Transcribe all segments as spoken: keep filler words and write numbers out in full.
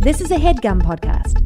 This is a HeadGum podcast.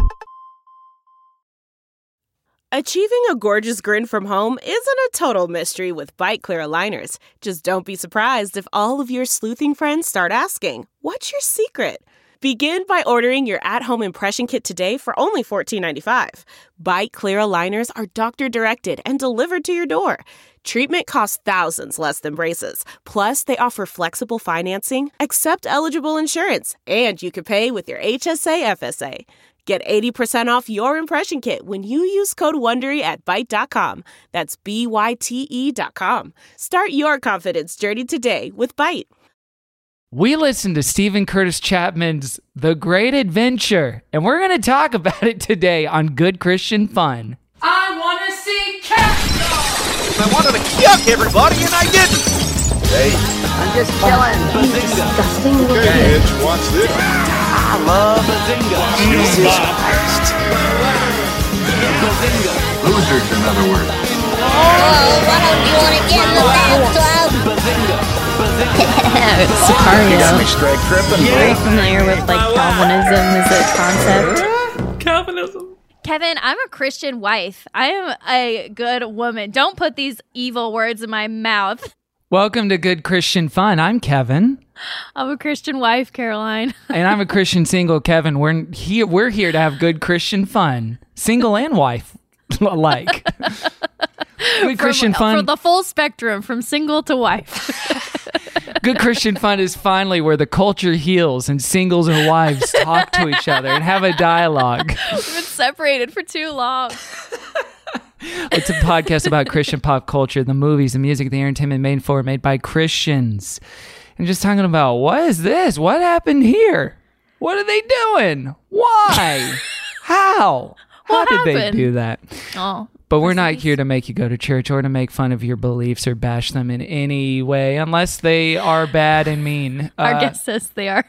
Achieving a gorgeous grin from home isn't a total mystery with Byte Clear aligners. Just don't be surprised if all of your sleuthing friends start asking, "What's your secret?" Begin by ordering your at-home impression kit today for only fourteen ninety-five. Byte Clear aligners are doctor-directed and delivered to your door. Treatment costs thousands less than braces. Plus, they offer flexible financing, accept eligible insurance, and you can pay with your H S A F S A. Get eighty percent off your impression kit when you use code WONDERY at byte dot com. That's B Y T E dot com. Start your confidence journey today with Byte. We listened to Stephen Curtis Chapman's The Great Adventure, and we're going to talk about it today on Good Christian Fun. I want to see cats! I wanted to yuck everybody, and I didn't! Hey. I'm just chilling. Disgusting little Okay, Hitch, watch this. I love Bazinga. Jesus Christ. Bazinga. Losers, in other words. Oh, why don't you want to get in the bathtub? Bazinga. Sicario. Got me straight tripping, Are you bro. familiar with like Calvinism as a concept? Calvinism. Kevin, I'm a Christian wife. I am a good woman. Don't put these evil words in my mouth. Welcome to Good Christian Fun. I'm Kevin. I'm a Christian wife, Caroline. And I'm a Christian single, Kevin. We're here, we're here to have good Christian fun. Single and wife alike. Good Christian from, Fun. For the full spectrum, from single to wife. Good Christian Fun is finally where the culture heals and singles and wives talk to each other and have a dialogue. We've been separated for too long. It's a podcast about Christian pop culture, the movies, the music, the entertainment made for, made by Christians. And just talking about, what is this? What happened here? What are they doing? Why? How? How What did they happened? do that? Oh, But we're not here to make you go to church or to make fun of your beliefs or bash them in any way, unless they are bad and mean. our Uh, guest says they are.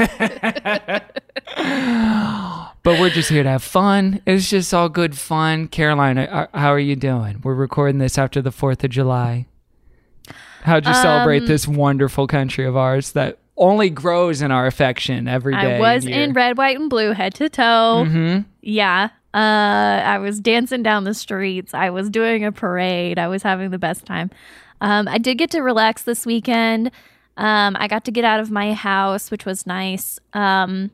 But we're just here to have fun. It's just all good fun. Caroline, uh, how are you doing? We're recording this after the fourth of July. How'd you celebrate Um, this wonderful country of ours that only grows in our affection every day? I was and year? in red, white, and blue, head to toe. Mm-hmm. Yeah. Uh, I was dancing down the streets. I was doing a parade. I was having the best time. Um, I did get to relax this weekend. Um, I got to get out of my house, which was nice. Um,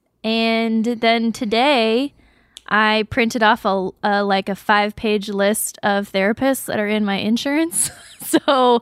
and then today, I printed off a, a like a five-page list of therapists that are in my insurance. So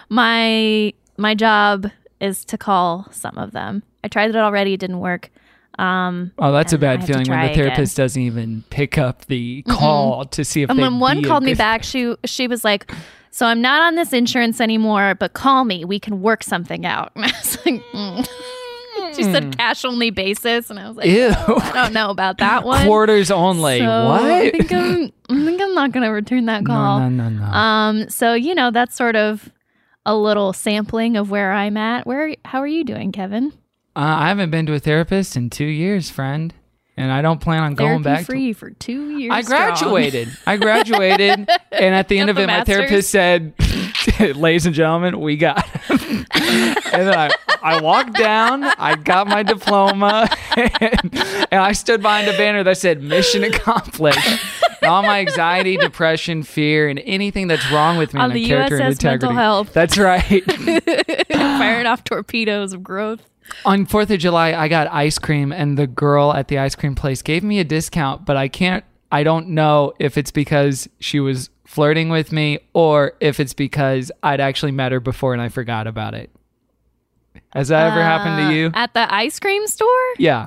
my my job is to call some of them. I tried it already; it didn't work. Um, Oh, that's a and I bad have to feeling when try the therapist again. doesn't even pick up the call to see if And they when one be a called me good- back, she she was like, "So I'm not on this insurance anymore, but call me. We can work something out." And I was like, mm. She said cash only basis, and I was like, Ew. "Oh, I don't know about that one. Quarters only. So What? I think I'm, I think I'm not going to return that call. No, no, no, no. Um, so you know, that's sort of a little sampling of where I'm at. Where? How are you doing, Kevin? Uh, I haven't been to a therapist in two years, friend. And I don't plan on going Therapy back. free for two years. I strong. graduated. I graduated. And at the end Got of the it, my master's? therapist said, ladies and gentlemen, we got him. And then I, I walked down, I got my diploma, and, and I stood behind a banner that said mission accomplished. And all my anxiety, depression, fear, and anything that's wrong with me On in the character and U S S Mental integrity. Health. That's right. Firing off torpedoes of growth. On fourth of July, I got ice cream, and the girl at the ice cream place gave me a discount, but I can't, I don't know if it's because she was flirting with me or if it's because I'd actually met her before and I forgot about it. Has that ever happened to you? At the ice cream store? Yeah.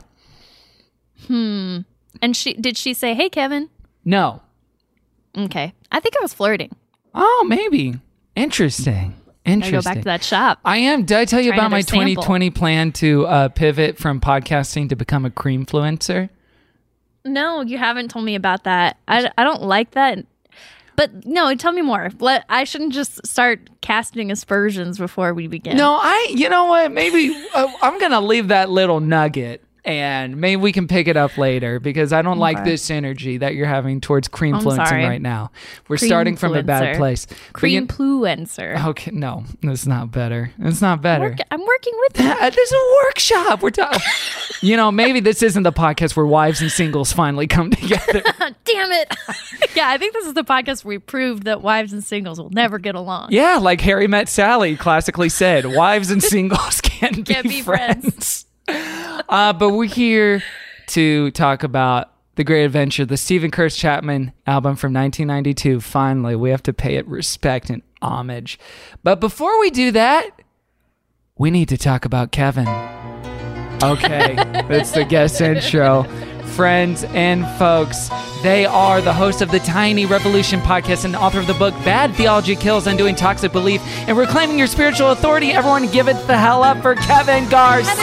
Hmm. And she did she say, "Hey, Kevin"? No. Okay. I think I was flirting. Oh, maybe. Interesting. I Interesting. go back to that shop. I am. Did I tell you Try about my another sample. twenty twenty plan to uh, pivot from podcasting to become a creamfluencer? No, you haven't told me about that. I, I don't like that. But no, tell me more. Let I shouldn't just start casting aspersions before we begin. No, I, you know what? Maybe uh, I'm going to leave that little nugget and maybe we can pick it up later because I don't like Okay. this energy that you're having towards I'm creamfluencing sorry. right now. We're starting from a bad Creamfluencer. place. But you- Creamfluencer. Okay, no, it's not better. It's not better. Work, I'm working with you. This is a workshop. We're talking. You know, maybe this isn't the podcast where wives and singles finally come together. Damn it. Yeah, I think this is the podcast where we proved that wives and singles will never get along. Yeah, like Harry Met Sally classically said, wives and singles can't, Can't be, be friends. uh, but we're here to talk about The Great Adventure, the Stephen Curtis Chapman album from nineteen ninety-two. Finally, we have to pay it respect and homage. But before we do that, we need to talk about Kevin. Okay, that's the guest intro. Friends and folks, they are the host of the Tiny Revolution podcast and author of the book Bad Theology Kills Undoing Toxic Belief and Reclaiming Your Spiritual Authority. Everyone give it the hell up for Kevin Garcia!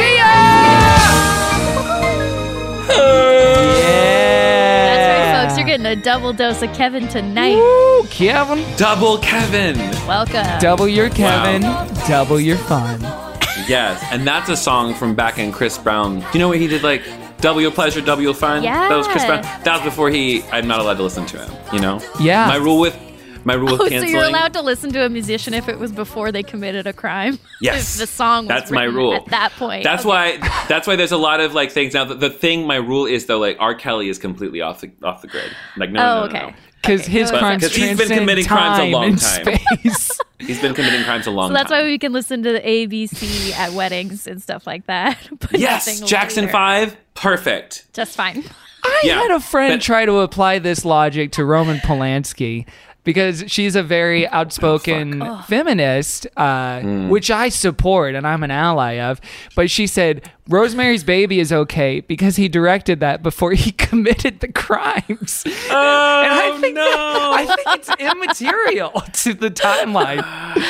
Yeah! That's right, folks. You're getting a double dose of Kevin tonight. Woo, Kevin. Double Kevin. Welcome. Double your Kevin, Wow. double your fun. Yes, and that's a song from back in Chris Brown. Do you know what he did, like, double your pleasure, double your fun? Yeah. That was Chris Brown. That was before he, I'm not allowed to listen to him, you know? Yeah. My rule with, my rule with Oh, canceling. so you're allowed to listen to a musician if it was before they committed a crime? Yes. If the song was That's my written rule. at that point. That's Okay. why, that's why there's a lot of, like, things now. The, the thing, my rule is, though, like, R. Kelly is completely off the, off the grid. Like, no, Oh, no, no, okay. no. Because Okay, his so crimes Because he's been transcend committing crimes a time long and time. space. He's been committing crimes a long So that's time. why we can listen to the A B C at weddings and stuff like that. But Yes, nothing Jackson later. five, perfect. Just fine. I Yeah, had a friend but- try to apply this logic to Roman Polanski because she's a very outspoken feminist, uh, which I support and I'm an ally of. But she said Rosemary's Baby is okay because he directed that before he committed the crimes. Oh, and I think no. I think it's immaterial to the timeline.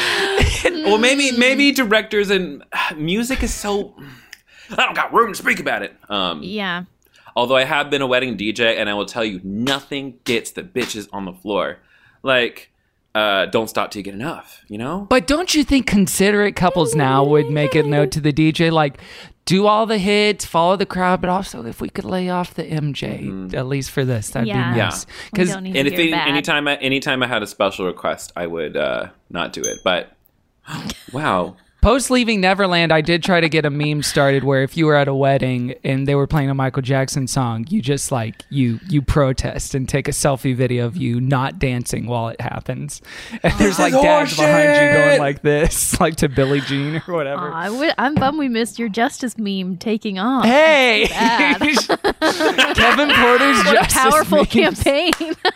Well, maybe maybe directors and music is so. I don't got room to speak about it. Um, Yeah. although I have been a wedding D J, and I will tell you, nothing gets the bitches on the floor. Like, uh, don't stop till you get enough. You know. But don't you think considerate couples now would make a note to the D J, like, do all the hits, follow the crowd, but also if we could lay off the M J, at least for this, that'd Yeah. be Yeah. nice. We Because don't need to And if hear any, bad. anytime I, anytime I had a special request, I would uh, not do it. But wow. post Leaving Neverland, I did try to get a meme started where if you were at a wedding and they were playing a Michael Jackson song, you just like you you protest and take a selfie video of you not dancing while it happens. And there's like dads behind you going like this, like to Billie Jean or whatever. Aw, I w- I'm bummed we missed your justice meme taking off. Hey, Bad. Kevin Porter's What a justice powerful memes. campaign.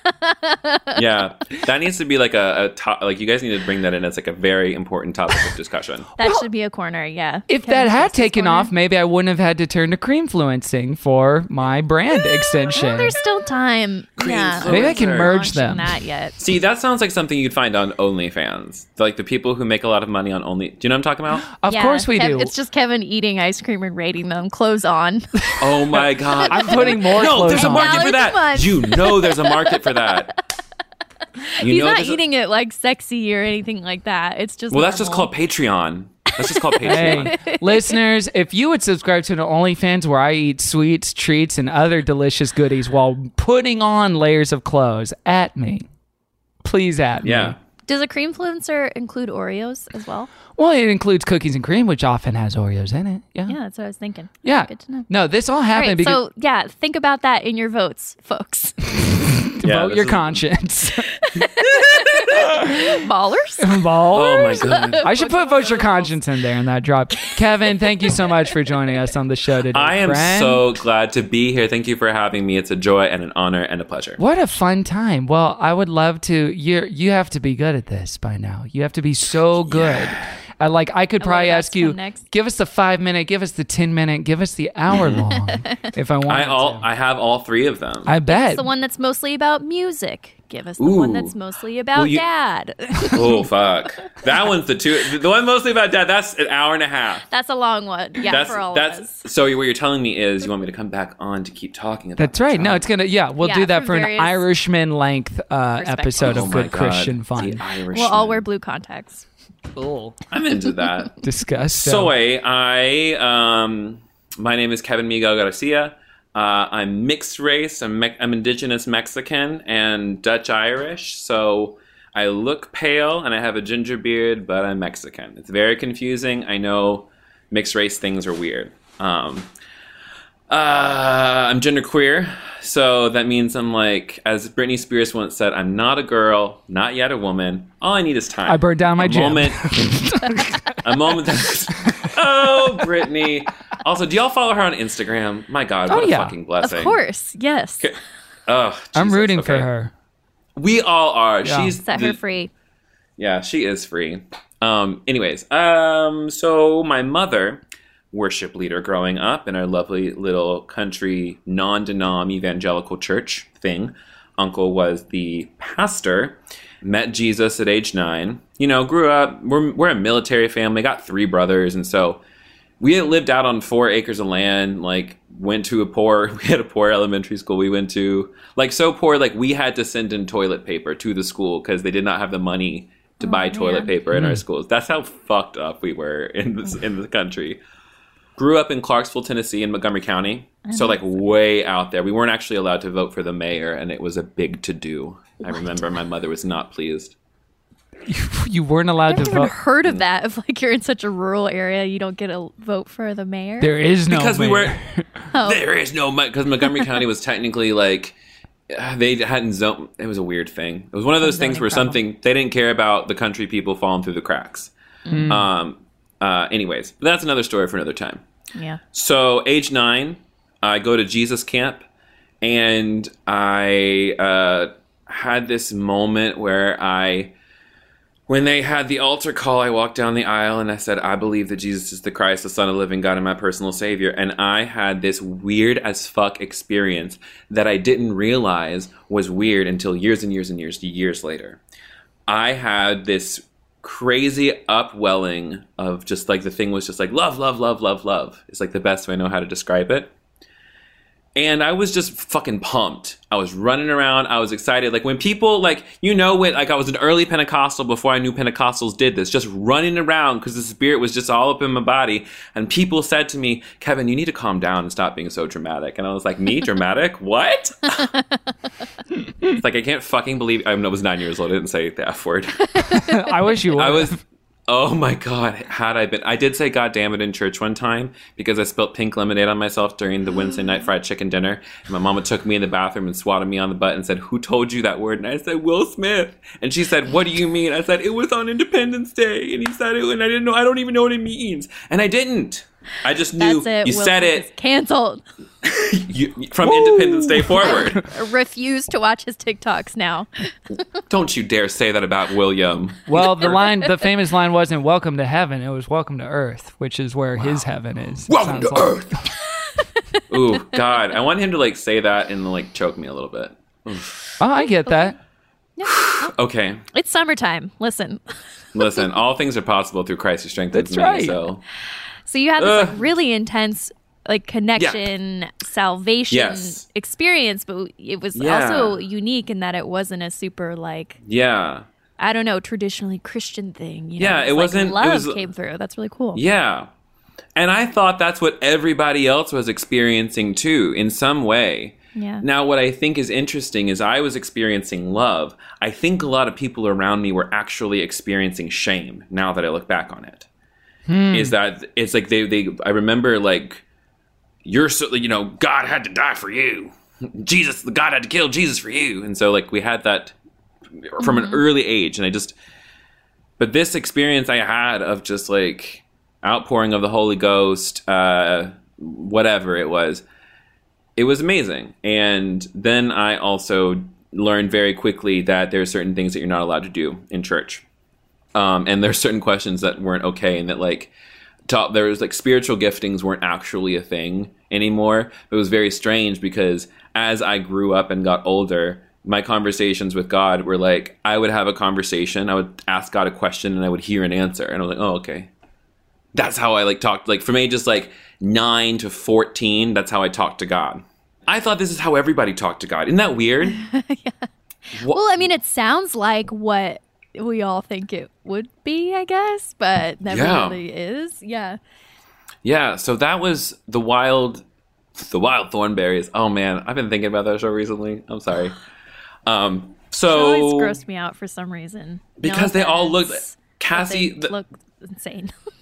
Yeah, that needs to be like a, a top. Like, you guys need to bring that in as like a very important topic of discussion. That should be a corner, yeah. If Kevin's that had Justice taken Corner. off, maybe I wouldn't have had to turn to Creamfluencing for my brand extension. Well, there's still time. Yeah. Maybe I can We're merge launching them. That yet. See, that sounds like something you'd find on OnlyFans. Like the people who make a lot of money on Only. Do you know what I'm talking about? Of Yeah, course we Kev- do. It's just Kevin eating ice cream and rating them. Clothes on. Oh my god! I'm putting more no, clothes there's a on. market for dollars a that. month. You know, there's a market for that. You He's know not there's a- eating it like sexy or anything like that. It's just Well, that's just normal. called Patreon. That's just called Patreon. Hey, listeners, if you would subscribe to an OnlyFans where I eat sweets, treats, and other delicious goodies while putting on layers of clothes, at me. Please at me. Yeah. Does a creamfluencer include Oreos as well? Well, it includes cookies and cream, which often has Oreos in it. Yeah. Yeah, that's what I was thinking. Yeah. Good to know. No, this all All happened right, because so yeah, think about that in your votes, folks. Yeah, vote this your is- conscience. Ballers. Ball. Oh my god. I should put vote your conscience in there in that drop. Kevin, thank you so much for joining us on the show today. I am friend. so glad to be here. Thank you for having me. It's a joy and an honor and a pleasure. What a fun time. Well, I would love to. You you have to be good at this by now. You have to be so good. Uh, like I could And what probably about ask to you, come next? give us the five minute, give us the ten minute, give us the hour long, if I want. I all I have all three of them. I bet. It's the one that's mostly about music. Give us the one Ooh. that's mostly about Well, you- dad. Oh fuck! That one's the two. The one mostly about dad. That's an hour and a half. That's a long one. Yeah, That's for all that's. of us. So what you're telling me is you want me to come back on to keep talking about. That's the right. No, child. it's gonna. Yeah, we'll Yeah, do that from for an various Irishman length uh, perspectives. episode Oh of my Good God. Christian The Fun. Irishman. We'll all wear blue contacts. I'm into that. Disgusting. So I um my name is Kevin Miguel Garcia. Uh, I'm mixed race. I'm, me- I'm indigenous Mexican and Dutch Irish. So I look pale and I have a ginger beard, but I'm Mexican. It's very confusing. I know mixed race things are weird. Um, Uh, I'm genderqueer, so that means I'm like, as Britney Spears once said, I'm not a girl, not yet a woman. All I need is time. I burned down my a gym. Moment, a moment. Oh, Britney. Also, do y'all follow her on Instagram? My God, what oh, a yeah. fucking blessing. Of course, yes. Okay. Oh, Jesus, I'm rooting okay. for her. We all are. Yeah. She's Set the, her free. Yeah, she is free. Um, anyways, um, so my mother, worship leader growing up in our lovely little country non-denom evangelical church thing. Uncle was the pastor, met Jesus at age nine, you know, grew up, we're, we're a military family, got three brothers. And so we had lived out on four acres of land, like went to a poor, we had a poor elementary school we went to, like so poor, like we had to send in toilet paper to the school because they did not have the money to oh, buy man. toilet paper in Mm. our schools. That's how fucked up we were in this, in the country. Grew up in Clarksville, Tennessee, in Montgomery County. So, like, way out there. We weren't actually allowed to vote for the mayor, and it was a big to-do. I remember my mother was not pleased. You, you weren't allowed I've to never vote. heard of that. If like you're in such a rural area, you don't get a vote for the mayor. There is no Because we mayor. were... Oh. There is no... Because Montgomery County was technically, like... They hadn't zoned... It was a weird thing. It was one of those Some things zoning where problem. something... They didn't care about the country people falling through the cracks. Mm. Um. Uh. Anyways, that's another story for another time. Yeah. So, age nine, I go to Jesus camp, and I uh, had this moment where I, when they had the altar call, I walked down the aisle and I said, I believe that Jesus is the Christ, the Son of the living God, and my personal Savior. And I had this weird as fuck experience that I didn't realize was weird until years and years and years, years later. I had this crazy upwelling of just like the thing was just like love, love, love, love, love. It's like the best way I know how to describe it. And I was just fucking pumped. I was running around. I was excited. Like when people like, you know, when like I was an early Pentecostal before I knew Pentecostals did this, just running around because the Spirit was just all up in my body. And people said to me, Kevin, you need to calm down and stop being so dramatic. And I was like, me? Dramatic? What? It's like, I can't fucking believe, I, mean, I was nine years old. I didn't say the F word. I wish you would. I was, oh my God, had I been, I did say God damn it in church one time because I spilled pink lemonade on myself during the Wednesday night fried chicken dinner. And my mama took me in the bathroom and swatted me on the butt and said, who told you that word? And I said, Will Smith. And she said, what do you mean? I said, it was on Independence Day. And he said it, and I didn't know, I don't even know what it means. And I didn't. I just knew That's it. you Will said Smith is it canceled. you, from Independence Day forward. Refuse to watch his TikToks now. Don't you dare say that about William. Well, the line, the famous line wasn't "Welcome to heaven"; it was "Welcome to earth," which is where his heaven is. it Welcome sounds to like. Earth. Ooh, God. I want him to like say that and like choke me a little bit. Oof. Oh, I get that. Okay. It's summertime. Listen. Listen, all things are possible through Christ who strengthens That's me. right. So So you had this Ugh. like really intense like connection, salvation Yes. experience, but it was Yeah. also unique in that it wasn't a super like yeah. I don't know, traditionally Christian thing. You know? Yeah, It's it like wasn't- it love was- came through. That's really cool. Yeah. And I thought that's what everybody else was experiencing too, in some way. Yeah. Now, what I think is interesting is I was experiencing love. I think a lot of people around me were actually experiencing shame now that I look back on it. Is that it's like they, they, I remember like, you're so, you know, God had to die for you. Jesus, God had to kill Jesus for you. And so like we had that from an early age. And I just, but this experience I had of just like outpouring of the Holy Ghost, uh, whatever it was, it was amazing. And then I also learned very quickly that there are certain things that you're not allowed to do in church. Um, and there's certain questions that weren't okay, and that like top, there was like spiritual giftings weren't actually a thing anymore. It was very strange because as I grew up and got older, my conversations with God were like, I would have a conversation, I would ask God a question, and I would hear an answer, and I was like, oh, okay. That's how I like talked. Like for me, just like nine to fourteen, that's how I talked to God. I thought this is how everybody talked to God. Isn't that weird? Yeah. Well, I mean, it sounds like what we all think it would be, I guess, but never Yeah. really is. Yeah. Yeah, so that was the wild, the wild Thornberries. Oh man, I've been thinking about that show recently. I'm sorry. Um, It so always grossed me out for some reason. No because they all offense, looked but Cassie. they The, look insane.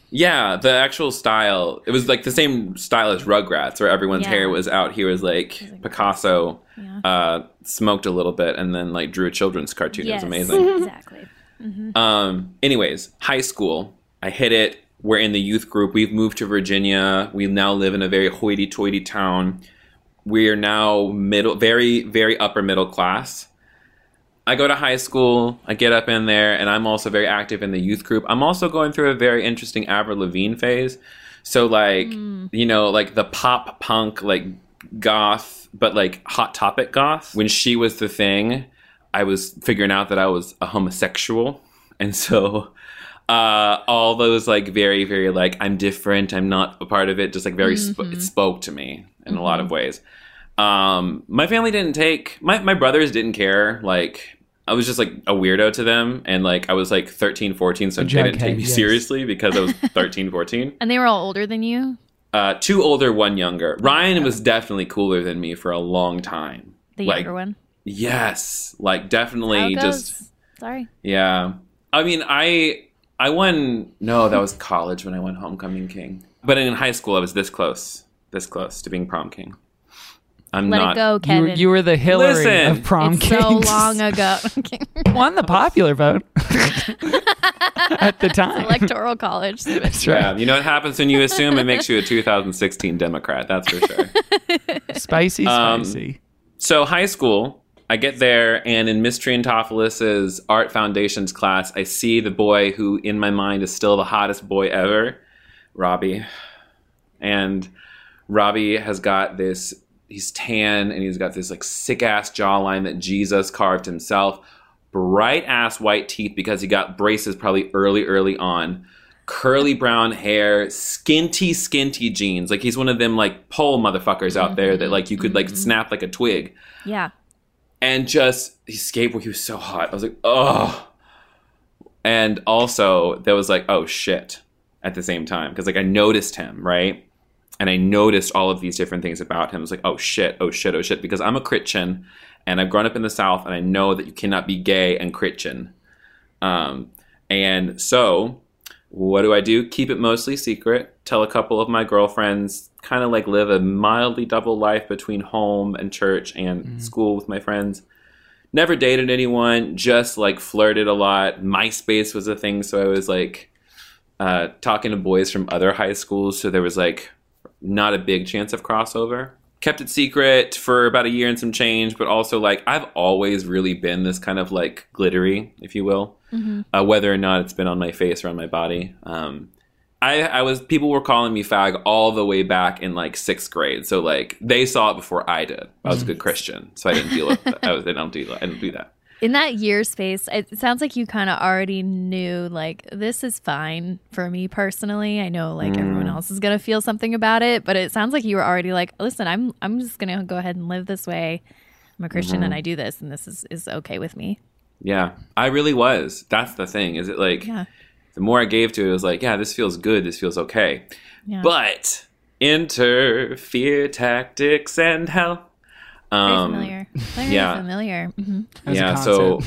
Yeah, the actual style. It was like the same style as Rugrats, where everyone's Yeah. hair was out here was like, like Picasso Yeah. uh, smoked a little bit and then like drew a children's cartoon. Yes, It was amazing. exactly. Mm-hmm. Um, anyways, high school. I hit it. We're in the youth group. We've moved to Virginia. We now live in a very hoity-toity town. We are now middle, very, very upper middle class. I go to high school, I get up in there, and I'm also very active in the youth group. I'm also going through a very interesting Avril Lavigne phase. So, like, mm. you know, like the pop punk, like goth, but like Hot Topic goth. When she was the thing, I was figuring out that I was a homosexual. And so uh, all those, like, very, very, like, I'm different, I'm not a part of it, just like very, mm-hmm. sp- it spoke to me in mm-hmm. a lot of ways. Um, my family didn't take, my, my brothers didn't care, like, I was just like a weirdo to them, and like I was like thirteen, fourteen, so they didn't take me yes. seriously because I was thirteen, fourteen. And they were all older than you? Uh, two older, one younger. Ryan was definitely cooler than me for a long time. The like, younger one? Yes, like definitely just. Sorry. Yeah, I mean, I I won. No, that was college when I won Homecoming King. But in high school, I was this close, this close to being prom king. I'm Let not. it go, Kevin. You, you were the Hillary Listen, of prom it's kings. so long ago. Won the popular vote at the time. Electoral college. That's right. Yeah, you know what happens when you assume it makes you a two thousand sixteen Democrat. That's for sure. Spicy, spicy. Um, so high school, I get there, and in Miss Triantopoulos' Art Foundations class, I see the boy who, in my mind, is still the hottest boy ever, Robbie. And Robbie has got this. He's tan, and he's got this like sick ass jawline that Jesus carved himself. Bright ass white teeth because he got braces probably early, early on. Curly brown hair, skinty, skinty jeans. Like he's one of them like pole motherfuckers out mm-hmm. there that like you could like mm-hmm. snap like a twig. Yeah. And just he skateboard. He was so hot. I was like, oh. And also there was like, oh shit, at the same time because like I noticed him, right? And I noticed all of these different things about him. I was like, oh shit, oh shit, oh shit. Because I'm a Christian and I've grown up in the South and I know that you cannot be gay and Christian. Um, and so what do I do? Keep it mostly secret. Tell a couple of my girlfriends, kind of like live a mildly double life between home and church and mm. school with my friends. Never dated anyone, just like flirted a lot. MySpace was a thing. So I was like uh, talking to boys from other high schools. So there was like, not a big chance of crossover. Kept it secret for about a year and some change, but also like I've always really been this kind of like glittery, if you will, mm-hmm. uh, whether or not it's been on my face or on my body. Um, I, I was people were calling me fag all the way back in like sixth grade, so like they saw it before I did. I was a good Christian, so I didn't deal with that. I, was, I don't do I didn't do that. In that year space, it sounds like you kind of already knew, like, this is fine for me personally. I know, like, mm. everyone else is going to feel something about it, but it sounds like you were already like, listen, I'm I'm just going to go ahead and live this way. I'm a Christian mm-hmm. and I do this, and this is, is okay with me. Yeah, I really was. That's the thing. Is it like, yeah. the more I gave to it, it was like, yeah, this feels good. This feels okay. Yeah. But enter fear tactics and hell. Um, Very familiar. Very yeah. familiar. Mm-hmm. Yeah, so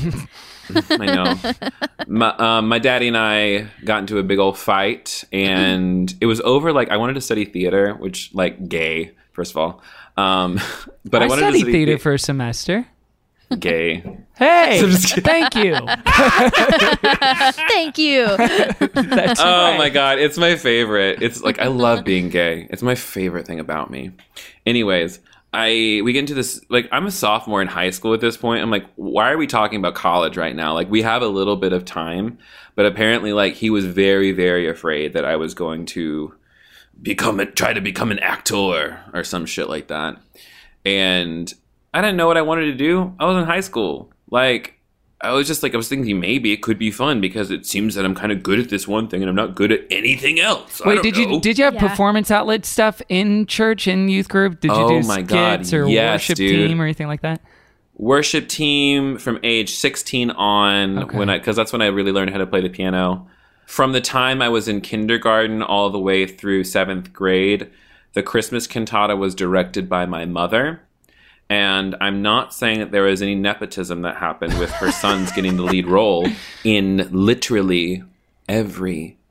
I know. My, um, my daddy and I got into a big old fight, and it was over. Like I wanted to study theater, which like gay, first of all. Um, but I, I wanted studied to study theater the- for a semester. Gay. Hey, thank you. Thank you. That's oh right. my God, it's my favorite. It's like I love being gay. It's my favorite thing about me. Anyways. I we get into this, like, I'm a sophomore in high school at this point. I'm like, why are we talking about college right now? Like, we have a little bit of time, but apparently, like, he was very, very afraid that I was going to become a, try to become an actor or, or some shit like that. And I didn't know what I wanted to do. I was in high school. Like, I was just like, I was thinking maybe it could be fun because it seems that I'm kind of good at this one thing and I'm not good at anything else. Wait, did know. you did you have yeah. performance outlet stuff in church, in youth group? Did you oh do my skits God. or yes, worship dude. team or anything like that? Worship team from age sixteen on, okay. when I because that's when I really learned how to play the piano. From the time I was in kindergarten all the way through seventh grade, the Christmas cantata was directed by my mother. And I'm not saying that there was any nepotism that happened with her sons getting the lead role in literally every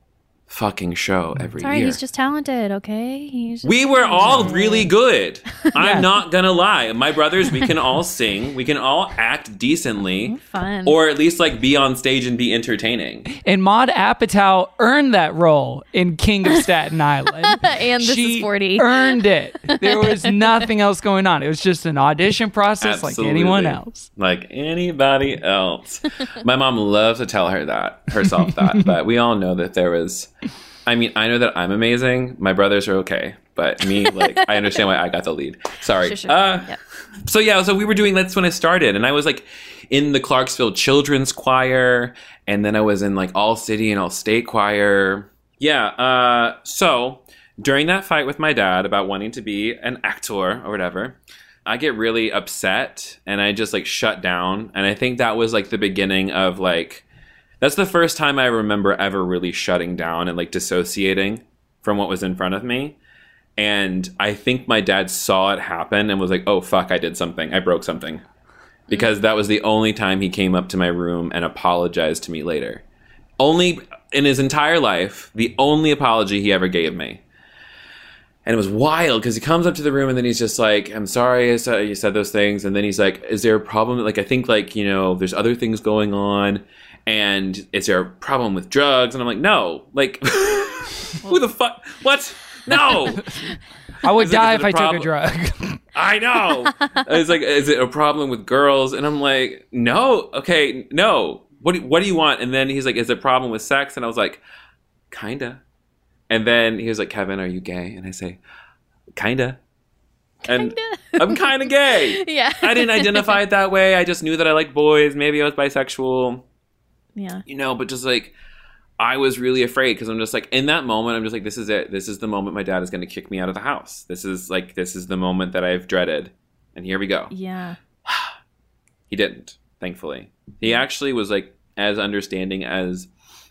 fucking show every Sorry, year. he's just talented, okay? He's just We were all talented. really good. I'm Yeah. not gonna lie. My brothers, we can all sing. We can all act decently. Fun. Or at least like be on stage and be entertaining. And Maud Apatow earned that role in King of Staten Island. And This she Is forty. earned it. There was nothing else going on. It was just an audition process Absolutely. like anyone else. Like anybody else. My mom loves to tell her that, herself that. But we all know that there was... I mean, I know that I'm amazing. My brothers are okay. But me, like, I understand why I got the lead. Sorry. Sure, sure. Uh, Yep. So, yeah, so we were doing... That's when I started. And I was, like, in the Clarksville Children's Choir. And then I was in, like, All City and All State Choir. Yeah. Uh, so, during that fight with my dad about wanting to be an actor or whatever... I get really upset and I just like shut down. And I think that was like the beginning of like, that's the first time I remember ever really shutting down and like dissociating from what was in front of me. And I think my dad saw it happen and was like, oh, fuck, I did something. I broke something. Because that was the only time he came up to my room and apologized to me later. Only in his entire life, the only apology he ever gave me. And it was wild because he comes up to the room and then he's just like, I'm sorry I said, you said those things. And then he's like, is there a problem? Like, I think like, you know, there's other things going on. And is there a problem with drugs? And I'm like, no, like, who the fuck? What? No. I would Is it- die is if it I a took a problem? drug. I know. It's like, is it a problem with girls? And I'm like, no. Okay, no. What do, what do you want? And then he's like, is it a problem with sex? And I was like, kinda. And then he was like, Kevin, are you gay? And I say, kinda. And Kinda. I'm kind of gay. Yeah. I didn't identify it that way. I just knew that I liked boys. Maybe I was bisexual, Yeah. you know, but just like, I was really afraid because I'm just like, in that moment, I'm just like, this is it. This is the moment my dad is going to kick me out of the house. This is like, this is the moment that I've dreaded. And here we go. Yeah. He didn't, thankfully. He actually was like as understanding as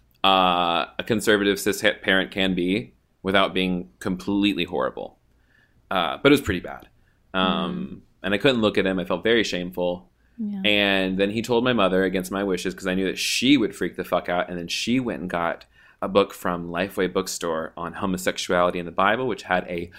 uh, a conservative cis parent can be without being completely horrible. Uh, but it was pretty bad. Um, mm. And I couldn't look at him. I felt very shameful. Yeah. And then he told my mother against my wishes because I knew that she would freak the fuck out. And then she went and got a book from Lifeway Bookstore on homosexuality in the Bible, which had a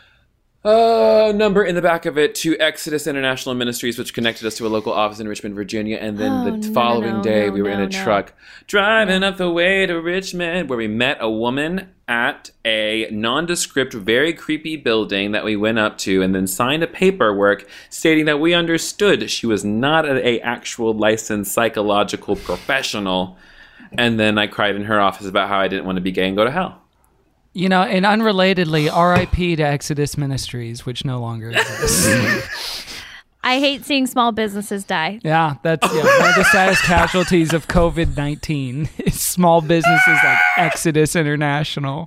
uh, number in the back of it to Exodus International Ministries, which connected us to a local office in Richmond, Virginia. And then Oh, the no, following no, day, no, we were in no, a no. truck driving up the way to Richmond, where we met a woman at a nondescript, very creepy building that we went up to and then signed a paperwork stating that we understood she was not a, a actual licensed psychological professional. And then I cried in her office about how I didn't want to be gay and go to hell. You know, and unrelatedly, R I P to Exodus Ministries, which no longer exists. I hate seeing small businesses die. Yeah, that's yeah, one of the saddest casualties of covid nineteen is small businesses like Exodus International.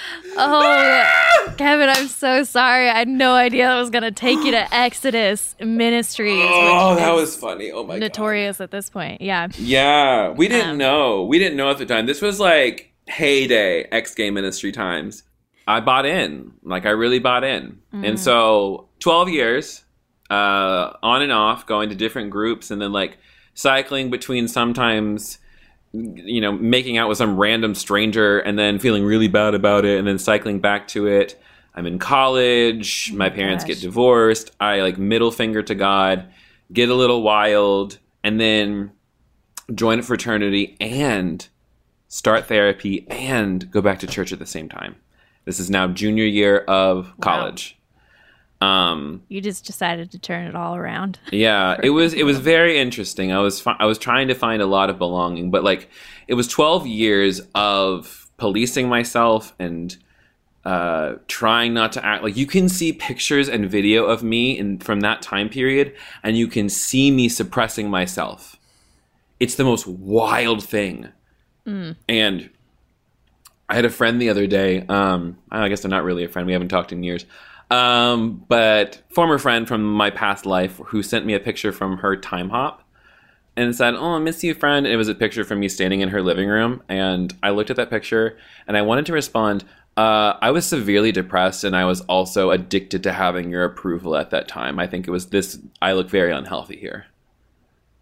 Oh, Kevin, I'm so sorry. I had no idea that was going to take you to Exodus Ministries. Oh, which that is was funny. Oh, my God. notorious at this point. Yeah. Yeah, we didn't Um, know. We didn't know at the time. This was like heyday ex-gay ministry times. I bought in. Like, I really bought in. And so twelve years, uh, on and off, going to different groups and then like cycling between sometimes, you know, making out with some random stranger and then feeling really bad about it and then cycling back to it. I'm in college. My parents gosh. get divorced. I like middle finger to God, get a little wild, and then join a fraternity and start therapy and go back to church at the same time. This is now junior year of college. Um, You just decided to turn it all around. yeah, it was it was very interesting. I was fi- I was trying to find a lot of belonging, but like it was twelve years of policing myself and uh, trying not to act like you can see pictures and video of me in from that time period, and you can see me suppressing myself. It's the most wild thing. Mm. And I had a friend the other day. Um, I guess they're not really a friend. We haven't talked in years. Um, but former friend from my past life who sent me a picture from her time hop and said, oh, I miss you, friend. And it was a picture from me standing in her living room. And I looked at that picture and I wanted to respond. Uh, I was severely depressed and I was also addicted to having your approval at that time. I think it was this. I look very unhealthy here.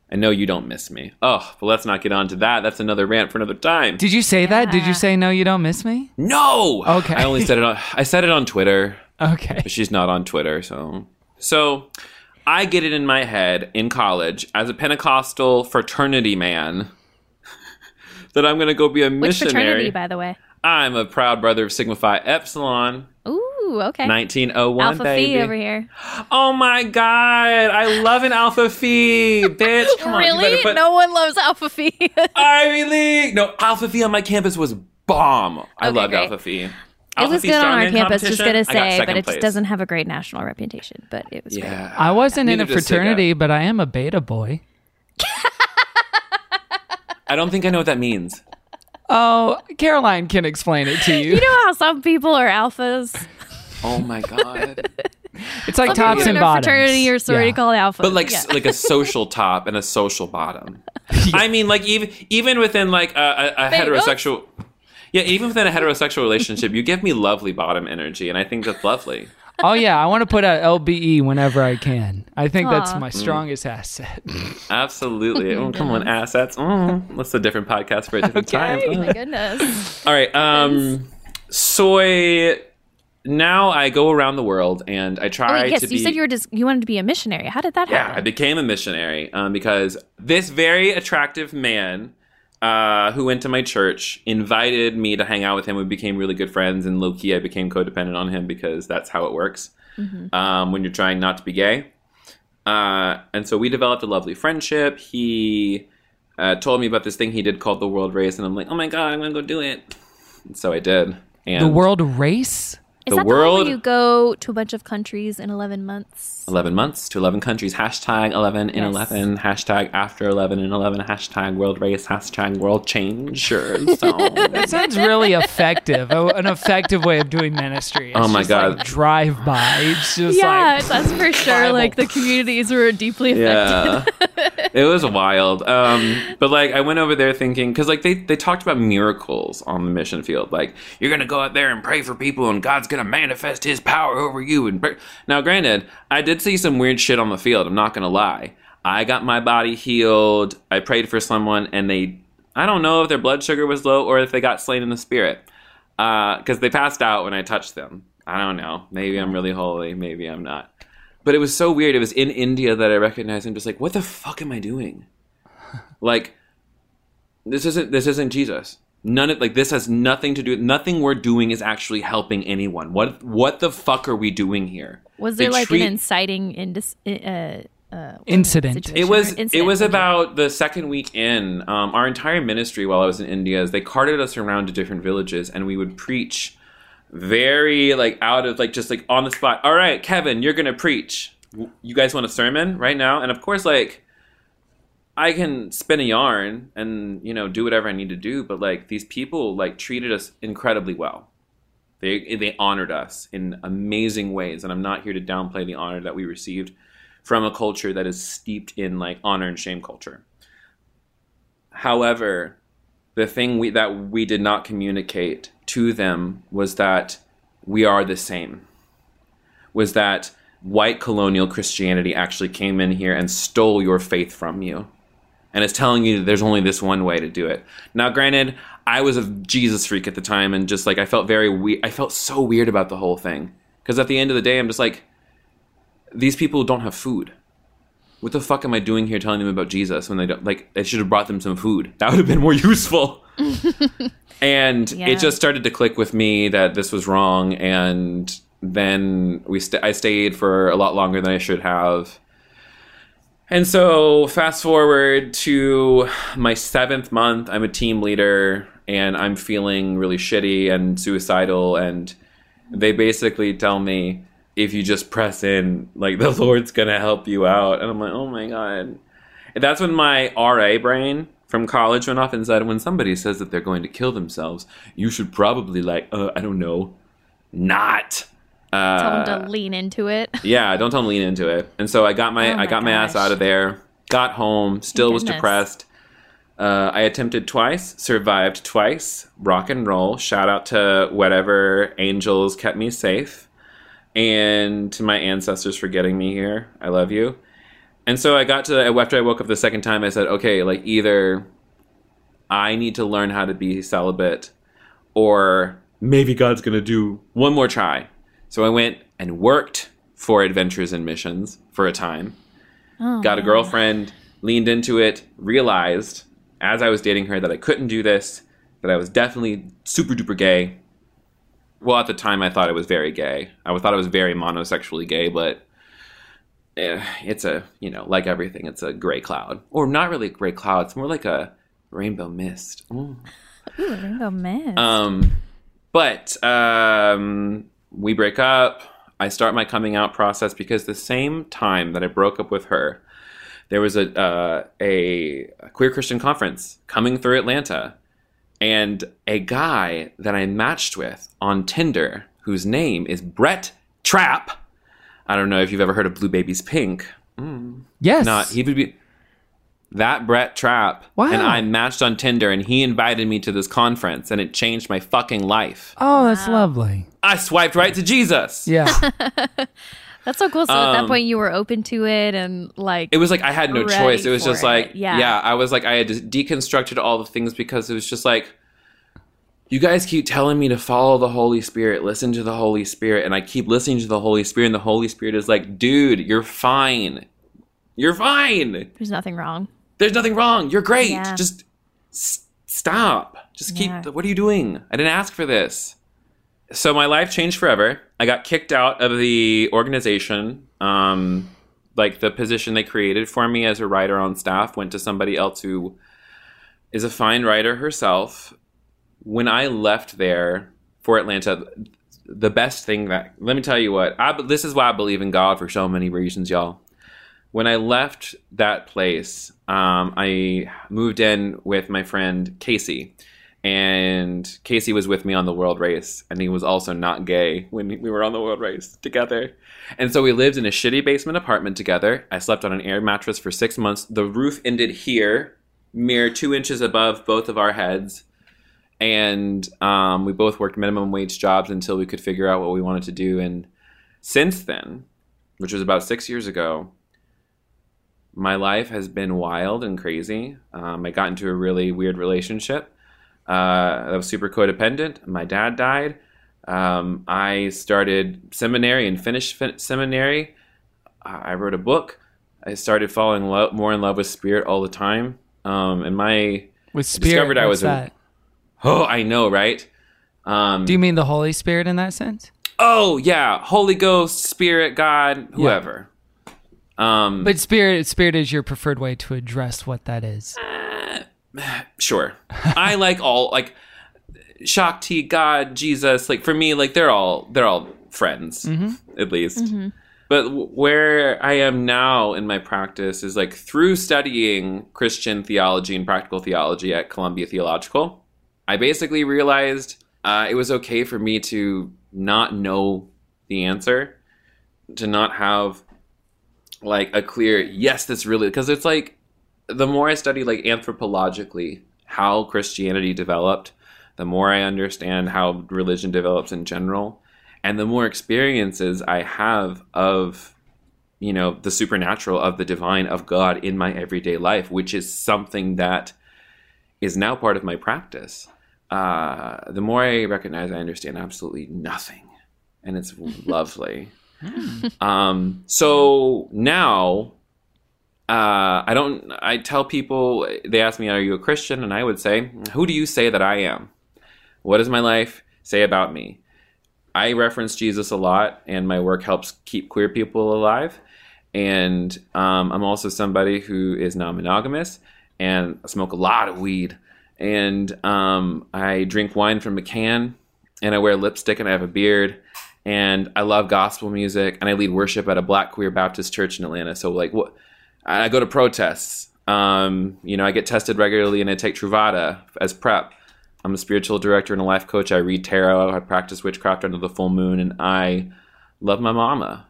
I know you don't miss me. Oh, but let's not get on to that. That's another rant for another time. Did you say yeah. that? Did you say no, you don't miss me? No. Okay. I only said it on. I said it on Twitter. Okay. But she's not on Twitter, so so I get it in my head in college as a Pentecostal fraternity man that I'm going to go be a Which missionary. Which fraternity, by the way? I'm a proud brother of Sigma Phi Epsilon. Ooh, okay. nineteen oh one, Alpha baby. Phi over here. Oh my God, I love an Alpha Phi, bitch. Come on, really? you better put No one loves Alpha Phi. Ivy League. No, Alpha Phi on my campus was bomb. I Okay, loved great. Alpha Phi. It Alpha was Phi good on our strongman campus, just gonna competition, I got say, but second it just place. doesn't have a great national reputation. But it was Yeah. great. I wasn't in a Neither does fraternity, Sigma. but I am a beta boy. I don't think I know what that means. Oh, Caroline can explain it to you. You know how some people are alphas? Oh my God. It's like Some tops people and in a bottoms. fraternity are sort Yeah. of called alphas. But like yeah. like a social top and a social bottom. I mean, like even even within like a, a, a heterosexual, yeah, even within a heterosexual relationship, you give me lovely bottom energy, and I think that's lovely. Oh yeah, I want to put out L B E whenever I can. I think that's Aw. my strongest asset. Absolutely. Oh, come on, assets. Oh, that's a different podcast for a different time. Oh my Oh. goodness. All right. Um, soy. Now I go around the world and I try Oh, wait, yes, to you be. said you were just you wanted to be a missionary. How did that Yeah, I happen? became a missionary um, because this very attractive man uh, who went to my church invited me to hang out with him. We became really good friends, and low-key I became codependent on him because that's how it works Mm-hmm. um, when you're trying not to be gay. Uh, and so we developed a lovely friendship. He uh, told me about this thing he did called the World Race, and I'm like, oh my God, I'm going to go do it. And so I did. And The world race? Is the that the one world- where you go to a bunch of countries in eleven months? eleven months to eleven countries. Hashtag eleven in Yes. eleven. Hashtag after eleven in eleven. Hashtag world race. Hashtag world changer. So. That sounds really effective. A- An effective way of doing ministry. It's Oh my just God. Like drive by. It's just Yeah, like that's for sure. Bible. Like the communities were deeply affected. Yeah. It was wild. Um, but like I went over there thinking, because like they, they talked about miracles on the mission field. Like you're going to go out there and pray for people and God's going to manifest his power over you. And pray. Now, granted, I did see some weird shit on the field. I'm not going to lie. I got my body healed. I prayed for someone and they, I don't know if their blood sugar was low or if they got slain in the spirit. Because they passed out when I touched them. I don't know. Maybe I'm really holy. Maybe I'm not. But it was so weird. It was in India that I recognized him. Just like, what the fuck am I doing? Like, this isn't this isn't Jesus. None of like this has nothing to do. Nothing we're doing is actually helping anyone. What what the fuck are we doing here? Was They there like treat- an inciting indis- uh, uh, Incident. It was Incident. it was about the second week in. Um, our entire ministry while I was in India is they carted us around to different villages and we would preach very like out of like just like on the spot. All right, Kevin, you're gonna preach. You guys want a sermon right now? And of course, like I can spin a yarn and you know do whatever I need to do, but like these people like treated us incredibly well. They they honored us in amazing ways, and I'm not here to downplay the honor that we received from a culture that is steeped in like honor and shame culture. However, the thing we, that we did not communicate to them was that we are the same. Was that white colonial Christianity actually came in here and stole your faith from you. And is telling you that there's only this one way to do it. Now, granted, I was a Jesus freak at the time and just like I felt very we- I felt so weird about the whole thing. Because at the end of the day, I'm just like, these people don't have food. What the fuck am I doing here telling them about Jesus when they don't, like, I should have brought them some food. That would have been more useful. And Yeah. it just started to click with me that this was wrong. And then we st- I stayed for a lot longer than I should have. And so fast forward to my seventh month, I'm a team leader and I'm feeling really shitty and suicidal. And they basically tell me, if you just press in, like the Lord's going to help you out. And I'm like, oh my God. And that's when my R A brain from college went off and said, when somebody says that they're going to kill themselves, you should probably like, uh, I don't know, not. Uh, Tell them to lean into it. Yeah, don't tell them to lean into it. And so I got my, Oh my I got my ass gosh. out of there, got home, still was Goodness. depressed. Uh, I attempted twice, survived twice, rock and roll. Shout out to whatever angels kept me safe and to my ancestors for getting me here. I love you. And so I got to, after I woke up the second time, I said, okay, like either I need to learn how to be celibate or maybe God's going to do one more try. So I went and worked for Adventures in Missions for a time. Oh, got a girlfriend, leaned into it, realized as I was dating her that I couldn't do this, that I was definitely super duper gay. Well, at the time, I thought I was very gay. I thought I was very monosexually gay, but eh, it's a, you know, like everything, it's a gray cloud. Or not really a gray cloud. It's more like a rainbow mist. Ooh, Ooh rainbow mist. Um, but um, we break up. I start my coming out process because the same time that I broke up with her, there was a uh, a queer Christian conference coming through Atlanta. And a guy that I matched with on Tinder, whose name is Brett Trapp. I don't know if you've ever heard of Blue Babies Pink. Mm. Yes. Not, he would be that Brett Trapp. Wow. And I matched on Tinder, and he invited me to this conference, and it changed my fucking life. Oh, that's wow. lovely. I swiped right to Jesus. Yeah. That's so cool. So um, at that point, you were open to it, and like it was like I had no choice. It was just it. like yeah. yeah. I was like I had deconstructed all the things because it was just like, you guys keep telling me to follow the Holy Spirit, listen to the Holy Spirit, and I keep listening to the Holy Spirit, and the Holy Spirit is like, dude, you're fine, you're fine. There's nothing wrong. There's nothing wrong. You're great. Yeah. Just s- stop. Just keep. Yeah. What are you doing? I didn't ask for this. So my life changed forever. I got kicked out of the organization. Um, like the position they created for me as a writer on staff went to somebody else who is a fine writer herself. When I left there for Atlanta, the best thing that, let me tell you what, I, this is why I believe in God for so many reasons, y'all. When I left that place, um, I moved in with my friend Casey. And Casey was with me on the world race, and he was also not gay when we were on the world race together. And so we lived in a shitty basement apartment together. I slept on an air mattress for six months. The roof ended here, mere two inches above both of our heads. And um, we both worked minimum wage jobs until we could figure out what we wanted to do. And since then, which was about six years ago, my life has been wild and crazy. Um, I got into a really weird relationship. Uh, I was super codependent. My dad died. Um, I started seminary and finished fin- seminary. I wrote a book. I started falling lo- more in love with spirit all the time. Um, and my with spirit, discovered I was that? A, oh, I know, right? Um, Do you mean the Holy Spirit in that sense? Oh yeah, Holy Ghost, Spirit, God, whoever. Yeah. Um, but spirit, spirit is your preferred way to address what that is. Sure. I like all, like, Shakti, God, Jesus, like, for me, like, they're all, they're all friends, mm-hmm. at least. Mm-hmm. But w- where I am now in my practice is, like, through studying Christian theology and practical theology at Columbia Theological, I basically realized uh, it was okay for me to not know the answer, to not have, like, a clear, yes, this really, because it's like, the more I study, like, anthropologically how Christianity developed, the more I understand how religion develops in general, and the more experiences I have of, you know, the supernatural, of the divine, of God in my everyday life, which is something that is now part of my practice, uh, the more I recognize I understand absolutely nothing, and it's lovely. um, so now... Uh, I don't, I tell people, they ask me, are you a Christian? And I would say, who do you say that I am? What does my life say about me? I reference Jesus a lot, and my work helps keep queer people alive. And um, I'm also somebody who is non-monogamous, and I smoke a lot of weed. And um, I drink wine from a can, and I wear lipstick, and I have a beard. And I love gospel music, and I lead worship at a Black queer Baptist church in Atlanta. So, like, what? I go to protests. Um, you know, I get tested regularly, and I take Truvada as prep. I'm a spiritual director and a life coach. I read tarot. I practice witchcraft under the full moon, and I love my mama.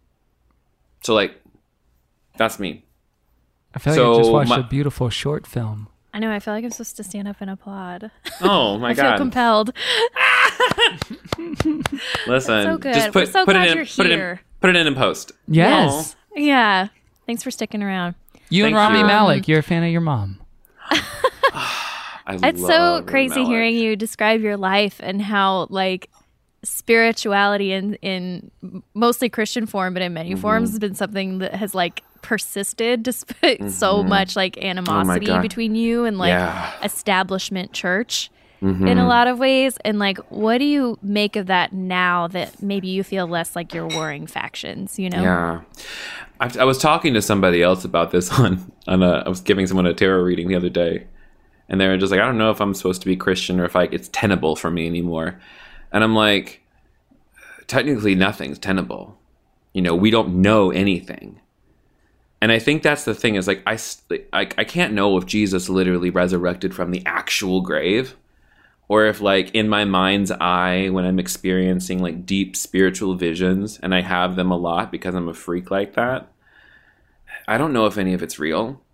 So, like, that's me. I feel so like I just watched my, a beautiful short film. I know. I feel like I'm supposed to stand up and applaud. Oh my I god! I feel compelled. Listen, so good. just put We're so put glad it in you're put it in here. put it in in post. Yes. Oh. Yeah. Thanks for sticking around. You and Thank Rami you. Malek, you're a fan of your mom. I It's love so Rami crazy Malek. hearing you describe your life and how like spirituality in in mostly Christian form, but in many Mm-hmm. forms has been something that has like persisted despite so much like animosity God. between you and like Yeah. establishment church Mm-hmm. in a lot of ways. And like, what do you make of that now that maybe you feel less like you're warring factions, you know? Yeah. I, I was talking to somebody else about this on, on a, I was giving someone a tarot reading the other day, and they were just like, I don't know if I'm supposed to be Christian or if like it's tenable for me anymore. And I'm like, technically nothing's tenable. You know, we don't know anything. And I think that's the thing is like, I, I, I can't know if Jesus literally resurrected from the actual grave, or if like in my mind's eye, when I'm experiencing like deep spiritual visions, and I have them a lot because I'm a freak like that, I don't know if any of it's real.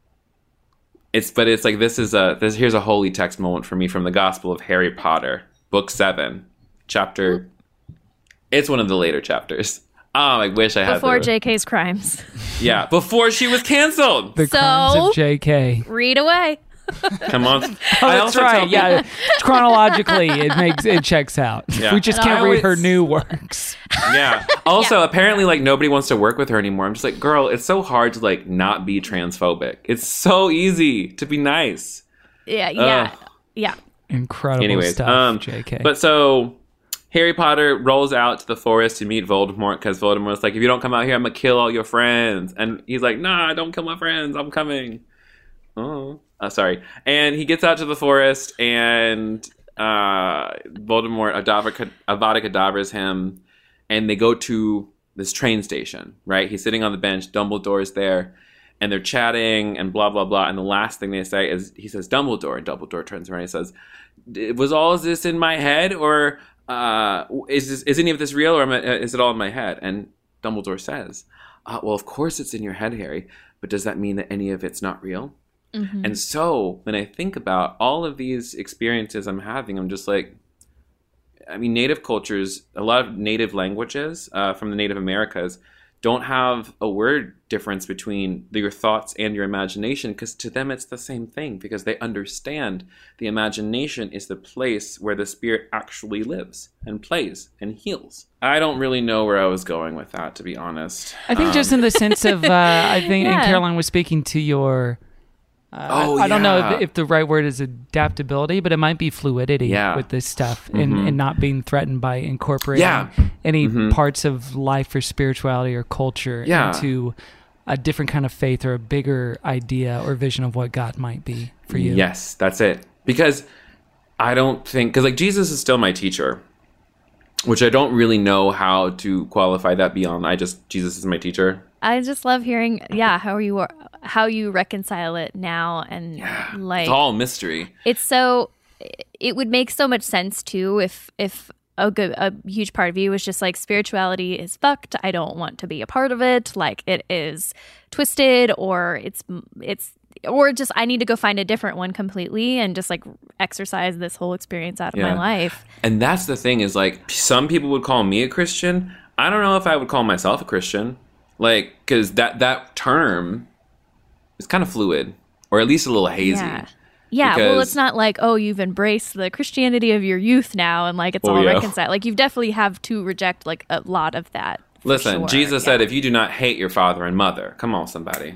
It's, but it's like, this is a, this, here's a holy text moment for me from the Gospel of Harry Potter, book seven, chapter, it's one of the later chapters. Oh, I wish I had Before the, J K's crimes. Yeah, before she was canceled. The So- crimes of J K. Read away. Come on. Oh, I that's also right. tell Yeah, chronologically, it makes it checks out. Yeah. We just And can't I read her always- new works. Yeah. Also, apparently, like nobody wants to work with her anymore. I'm just like, girl, it's so hard to like not be transphobic. It's so easy to be nice. Yeah, yeah, Ugh. yeah. Incredible Anyways, stuff, um, J K. But so Harry Potter rolls out to the forest to meet Voldemort because Voldemort's like, if you don't come out here, I'm gonna kill all your friends. And he's like, nah, don't kill my friends. I'm coming. Oh, uh, sorry. And he gets out to the forest, and uh, Voldemort Avada Avada Kedavras him, and they go to this train station. Right? He's sitting on the bench. Dumbledore's there, and they're chatting and blah blah blah. And the last thing they say is, he says, "Dumbledore," and Dumbledore turns around and he says, "Was all of this in my head, or uh, is this, is any of this real, or am I, is it all in my head?" And Dumbledore says, uh, "Well, of course it's in your head, Harry. But does that mean that any of it's not real?" Mm-hmm. And so when I think about all of these experiences I'm having, I'm just like, I mean, native cultures, a lot of native languages uh, from the Native Americas don't have a word difference between your thoughts and your imagination, because to them it's the same thing, because they understand the imagination is the place where the spirit actually lives and plays and heals. I don't really know where I was going with that, to be honest. I think Um, just in the sense of, uh, I think, Yeah. and Caroline was speaking to your, uh, Oh, I, I don't know yeah. if, if the right word is adaptability, but it might be fluidity Yeah. with this stuff and, Mhm. and not being threatened by incorporating Yeah. any Mhm. parts of life or spirituality or culture Yeah. into a different kind of faith or a bigger idea or vision of what God might be for you. Yes, that's it. Because I don't think, because like Jesus is still my teacher, which I don't really know how to qualify that beyond. I just, Jesus is my teacher. I just love hearing, yeah, how you are, how you reconcile it now, and like It's all mystery. it's so, it would make so much sense too if if a good a huge part of you was just like, spirituality is fucked. I don't want to be a part of it. Like, it is twisted, or it's it's or just I need to go find a different one completely and just like exercise this whole experience out of my Yeah. life. And that's the thing is like, some people would call me a Christian. I don't know if I would call myself a Christian. Like, because that, that term is kind of fluid, or at least a little hazy. Yeah. Yeah, well, Because- it's not like, oh, you've embraced the Christianity of your youth now, and like it's Oh, all yeah. reconciled. Like, you definitely have to reject like a lot of that. for Listen, sure. Jesus Yeah. said, if you do not hate your father and mother, come on, somebody.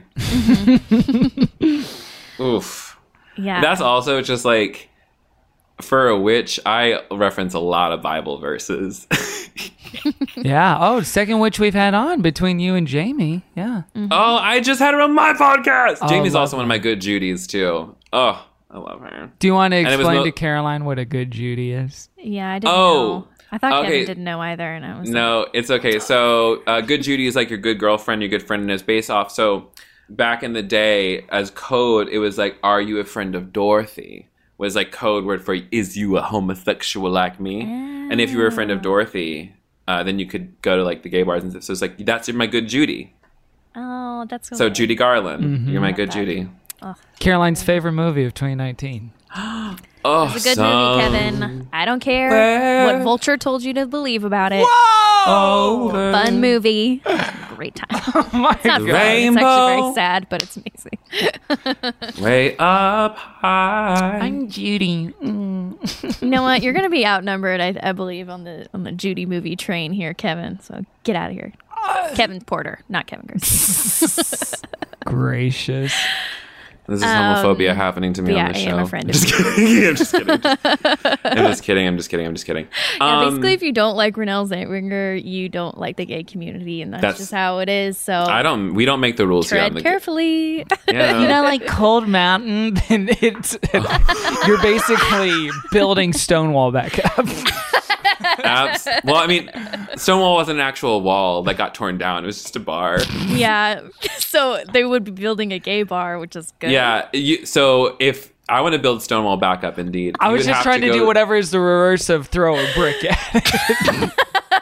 Oof. Yeah, That's also just like, for a witch, I reference a lot of Bible verses. Yeah. Oh, second witch we've had on between you and Jamie. Yeah. Oh, I just had her on my podcast. Oh, Jamie's love also one of my good Judies, too. Oh, I love her. Do you want to And it was explain mo- to Caroline what a good Judy is? yeah, I didn't Oh, know. I thought okay. Kevin didn't know either, and I was like, No, it's okay. So, uh, good Judy is like your good girlfriend, your good friend, and it's based off. So, back in the day, as code, it was like, "Are you a friend of Dorothy?" Was like code word for "Is you a homosexual like me?" And if you were a friend of Dorothy, uh, then you could go to like the gay bars and stuff. So it's like, that's my good Judy. oh, that's so, So good. Judy Garland, Mm-hmm. you're my good Judy. Caroline's favorite movie of twenty nineteen. Oh, It's a good some- movie, Kevin. I don't care Where- what Vulture told you to believe about it. Whoa! Oh, Fun movie. Great time. Oh my It's not God. fun. It's actually Rainbow. very sad, but it's amazing. Way up high. I'm Judy. Mm. You know what? You're going to be outnumbered, I, I believe, on the on the Judy movie train here, Kevin. So get out of here. Kevin Porter, not Kevin Gerson. Gracious. This is Um, homophobia happening to me yeah, on this I show. am a friend of just kidding. I'm just kidding. I'm just, I'm just kidding. I'm just kidding. I'm just kidding. Yeah, Um, basically, if you don't like Renelle Zellweger, you don't like the gay community, and that's, That's- just how it is. So I don't. We don't make the rules here. on tread the, carefully. Yeah. You know, like Cold Mountain, then it's you're basically building Stonewall back up. Abs- well, I mean, Stonewall wasn't an actual wall that got torn down. It was just a bar. Yeah, so they would be building a gay bar, which is good. Yeah. You, so if I want to build Stonewall back up, indeed. I you was would just have trying to, go- do whatever is the reverse of throw a brick at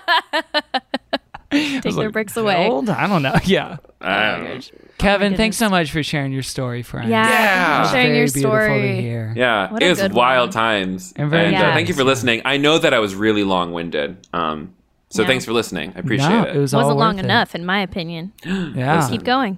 it. Take their bricks away. Old? I don't know. Yeah. I don't know. Kevin, goodness. thanks so much for sharing your story, friend. Yeah, Yeah. thanks for sharing Very your beautiful to story. hear. Yeah, What it a was good wild one. times. And very And, uh, nice. thank you for listening. I know that I was really long-winded. Um, so Yeah. thanks for listening. I appreciate No, it. it was It wasn't all long worth it. enough, in my opinion. Yeah. Keep going.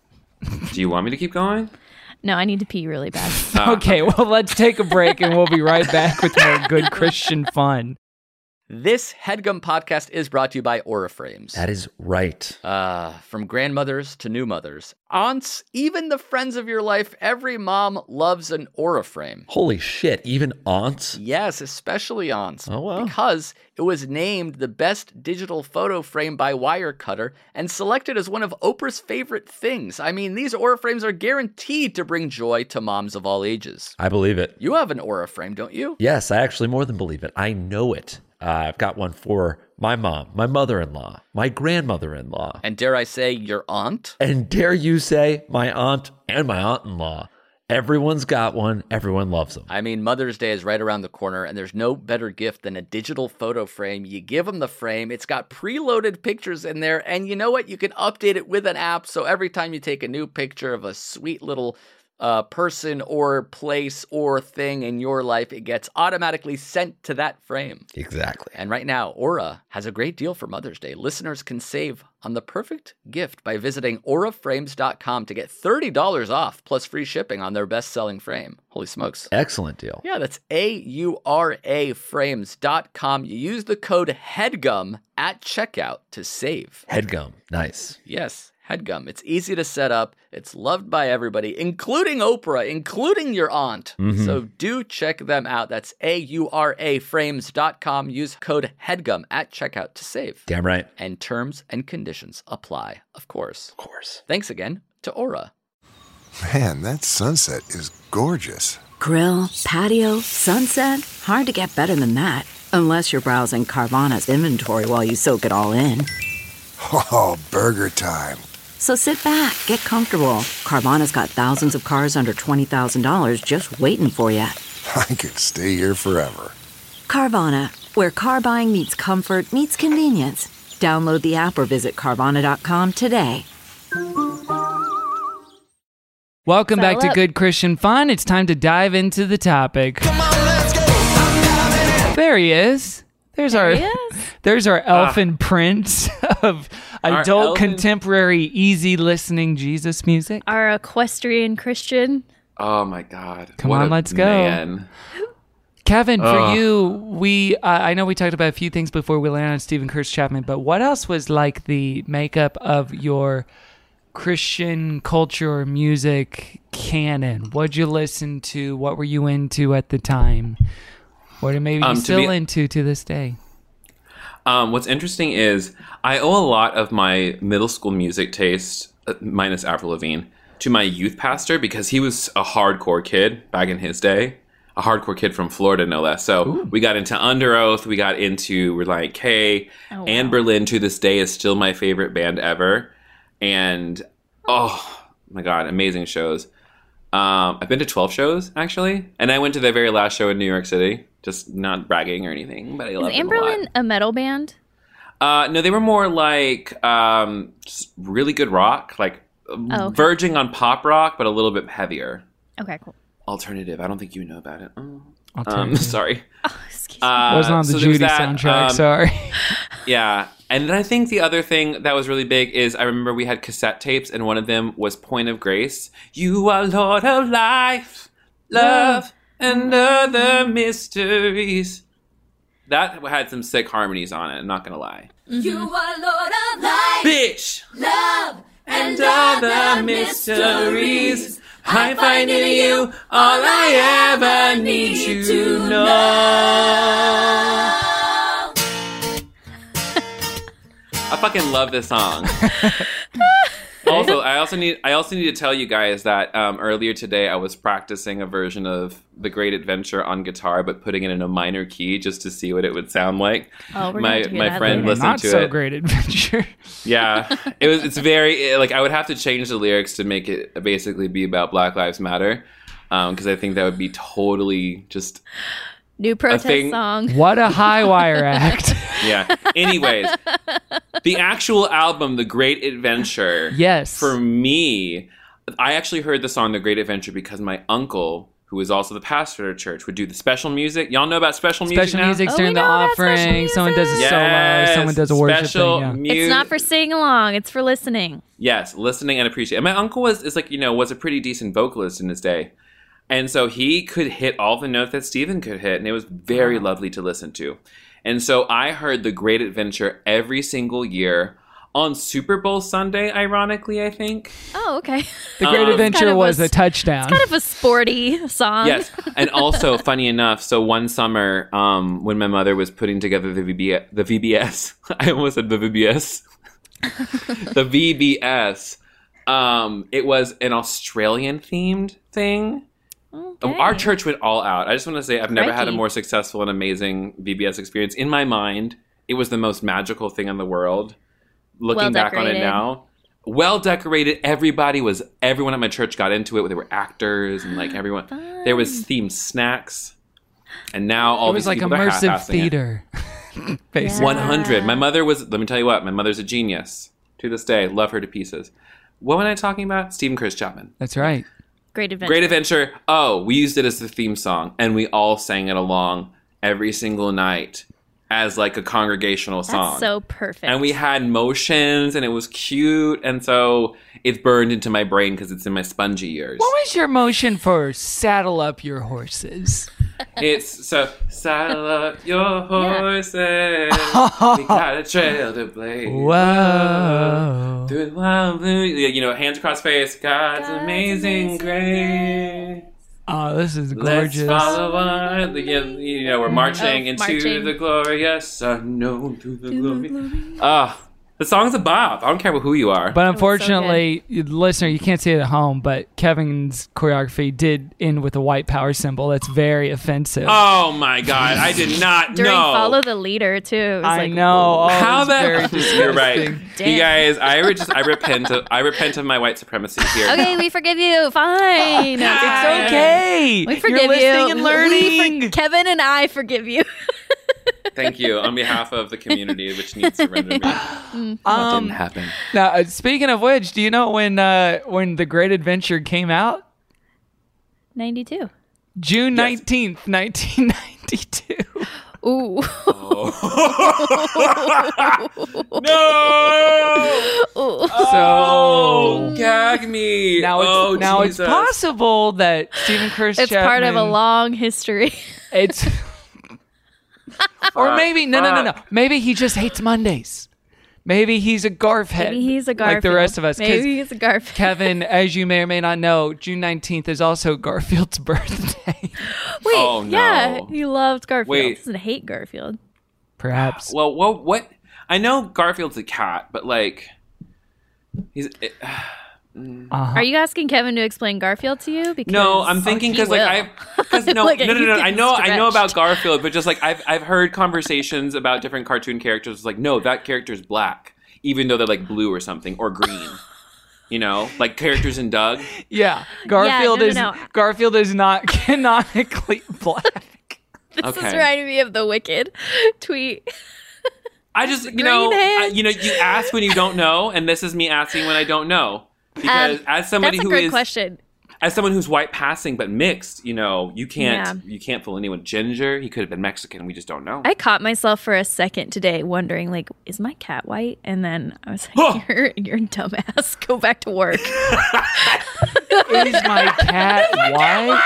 Do you want me to keep going? No, I need to pee really bad. Uh, Okay, well, let's take a break and we'll be right back with more good Christian fun. This HeadGum podcast is brought to you by Aura Frames. That is right. Uh, from grandmothers to new mothers, aunts, even the friends of your life, every mom loves an Aura frame. Holy shit, even aunts? Yes, especially aunts. Oh, wow. Because it was named the best digital photo frame by Wirecutter and selected as one of Oprah's favorite things. I mean, these Aura frames are guaranteed to bring joy to moms of all ages. I believe it. You have an Aura frame, don't you? Yes, I actually more than believe it. I know it. Uh, I've got one for my mom, my mother-in-law, my grandmother-in-law, And dare I say, your aunt? and dare you say my aunt and my aunt-in-law. Everyone's got one. Everyone loves them. I mean, Mother's Day is right around the corner, and there's no better gift than a digital photo frame. You give them the frame, it's got preloaded pictures in there, and you know what? You can update it with an app, so every time you take a new picture of a sweet little uh, person or place or thing in your life, it gets automatically sent to that frame. Exactly. And right now, Aura has a great deal for Mother's Day. Listeners can save on the perfect gift by visiting aura frames dot com to get thirty dollars off plus free shipping on their best-selling frame. Holy smokes. Excellent deal. Yeah, that's A U R A frames dot com. You use the code HEADGUM at checkout to save. Headgum. Nice. Yes, HEADGUM. It's easy to set up. It's loved by everybody, including Oprah, including your aunt. Mhm. So do check them out. That's A U R A frames dot com. Use code HEADGUM at checkout to save. Damn right. And terms and conditions apply, of course. Of course. Thanks again to Aura. Man, that sunset is gorgeous. Grill, patio, sunset. Hard to get better than that. Unless you're browsing Carvana's inventory while you soak it all in. Oh, burger time. So sit back, get comfortable. Carvana's got thousands of cars under twenty thousand dollars just waiting for you. I could stay here forever. Carvana, where car buying meets comfort, meets convenience. Download the app or visit Carvana dot com today. Welcome back Settle to up. Good Christian Fun. It's time to dive into the topic. There he is. There's There our he is. there's our elfin prince of Our adult elfin- contemporary easy listening Jesus music. Our equestrian Christian. Oh my God! Come What on, a let's go. man. Kevin, for Ugh. you, we uh, I know we talked about a few things before we landed on Stephen Curtis Chapman, but what else was like the makeup of your Christian culture or music canon? What'd you listen to? What were you into at the time? What are maybe you Um, to still be- into to this day? Um, what's interesting is I owe a lot of my middle school music taste, uh, minus Avril Lavigne, to my youth pastor because he was a hardcore kid back in his day. A hardcore kid from Florida, no less. So Ooh. we got into Under Oath. We got into Relient K. Oh, wow. Anne Berlin, to this day, is still my favorite band ever. And, oh, my God, amazing shows. Um, I've been to twelve shows, actually. And I went to their very last show in New York City. Just not bragging or anything, but I love Is them a lot. Amberlin a metal band? Uh, no, they were more like um, just really good rock, like Oh, okay. verging on pop rock, but a little bit heavier. Okay, cool. Alternative. I don't think you know about it. Oh. Um, Alternative. sorry. Oh, excuse Uh, Wasn't on the so there was Judy that, soundtrack. um, Sorry. Yeah. And then I think the other thing that was really big is I remember we had cassette tapes, and one of them was Point of Grace. You are Lord of life, love, and other mysteries. That had some sick harmonies on it, I'm not gonna lie. Mm-hmm. You are Lord of life, bitch, love, and other mysteries. I find in you all I ever need to know. I fucking love this song. Also, I also need I also need to tell you guys that um, earlier today I was practicing a version of The Great Adventure on guitar, but putting it in a minor key just to see what it would sound like. Oh, we're my gonna do my that friend later. listened Not to so it. Great Adventure. Yeah, it was. It's very like I would have to change the lyrics to make it basically be about Black Lives Matter, because um, I think that would be totally just New protest thing- song. What a high wire act. Yeah. Anyways, the actual album, The Great Adventure. Yes. For me, I actually heard the song The Great Adventure because my uncle, who was also the pastor at church, would do the special music. Y'all know about special music Special now? music's Oh, during we the know about special offering. Someone does a Yes. solo. Someone does a worship Special thing. Yeah. mu- It's not for singing along. It's for listening. Yes, listening and appreciating. And my uncle was is like, you know, was a pretty decent vocalist in his day. And so he could hit all the notes that Stephen could hit, and it was very lovely to listen to. And so I heard The Great Adventure every single year on Super Bowl Sunday, ironically, I think. Oh, okay. The Great Um, Adventure kind of was a- a touchdown. Kind of a sporty song. Yes. And also, funny enough, so one summer um, when my mother was putting together the V B the V B S, I almost said the V B S, the V B S, um, it was an Australian-themed thing. Okay. Our church went all out. I just want to say I've never had a Crikey. more successful and amazing V B S experience. In my mind, it was the most magical thing in the world. Looking back on it Well-decorated. now, well decorated. Everybody was, everyone at my church got into it. There were actors and like everyone. There was themed snacks, and now all it was these like people are immersive half-assing it. theater. Basically. one hundred. My mother was, let me tell you what, my mother's a genius. To this day, love her to pieces. What am I talking about? Stephen Chris Chapman. That's right. Great Adventure. Great Adventure. Oh, we used it as the theme song, and we all sang it along every single night as like a congregational song. That's so perfect. And we had motions, and it was cute, and so it's burned into my brain because it's in my spongy years. What was your motion for saddle up your horses? It's so saddle up your horses. We got a trail to blaze. Whoa. Through the wild blue, you know, hands across face. God's, God's amazing amazing grace. Oh, this is Let's gorgeous. follow on. the- You know, we're marching Oh, into marching. the glorious unknown through the glory. Ah, the song's a bop. I don't care who you are. But unfortunately, you- listener, you can't see it at home, but Kevin's choreography did end with a white power symbol. That's very offensive. Oh my God, I did not During know. Follow the Leader, too. It was I like, know. Oh, How it's very that? disgusting. You're right. Damn. You guys, I re- just I repent of I repent of my white supremacy here. Okay, we forgive you. Fine. It's okay. We forgive You're listening you. and We learning. for- Kevin and I forgive you. Thank you on behalf of the community which needs to render me. That Um, didn't happen. Now, uh, speaking of which, do you know when uh, when The Great Adventure came out? ninety-two. June nineteenth, nineteen ninety-two. Ooh. No! Ooh. Oh, So gag me. now it's oh, now Jesus. it's possible that Stephen Chris It's Chapman, part of a long history. It's or maybe no no no no maybe he just hates Mondays. Maybe he's a Garf head. Maybe he's a Garfield. like the rest of us. 'Cause Maybe he's a Garfield. Kevin, as you may or may not know, June nineteenth is also Garfield's birthday. Wait, Oh, no. yeah, he loves Garfield. Wait. He doesn't hate Garfield. Perhaps. Well, what? What? I know Garfield's a cat, but like, he's. It, Uh-huh. Are you asking Kevin to explain Garfield to you? Because no, I'm thinking he because like will. I, because no, Look no, at no, no, you no. I getting know, I know about stretched. Garfield, but just like I've, I've heard conversations about different cartoon characters. Like, no, that character's black, even though they're like blue or something or green. You know, like characters in Doug. Yeah, Garfield no, no, is no. Garfield is not canonically black. This Okay. is reminding me of the Wicked tweet. I just, you Green know, hair. I, you know, you ask when you don't know, and this is me asking when I don't know. Because Um, as somebody That's a who great is, question. as someone who's white passing but mixed, you know, you can't Yeah. you can't fool anyone. Ginger, he could have been Mexican. We just don't know. I caught myself for a second today wondering, like, is my cat white? And then I was like, you're, you're a dumbass. Go back to work. Is my cat white?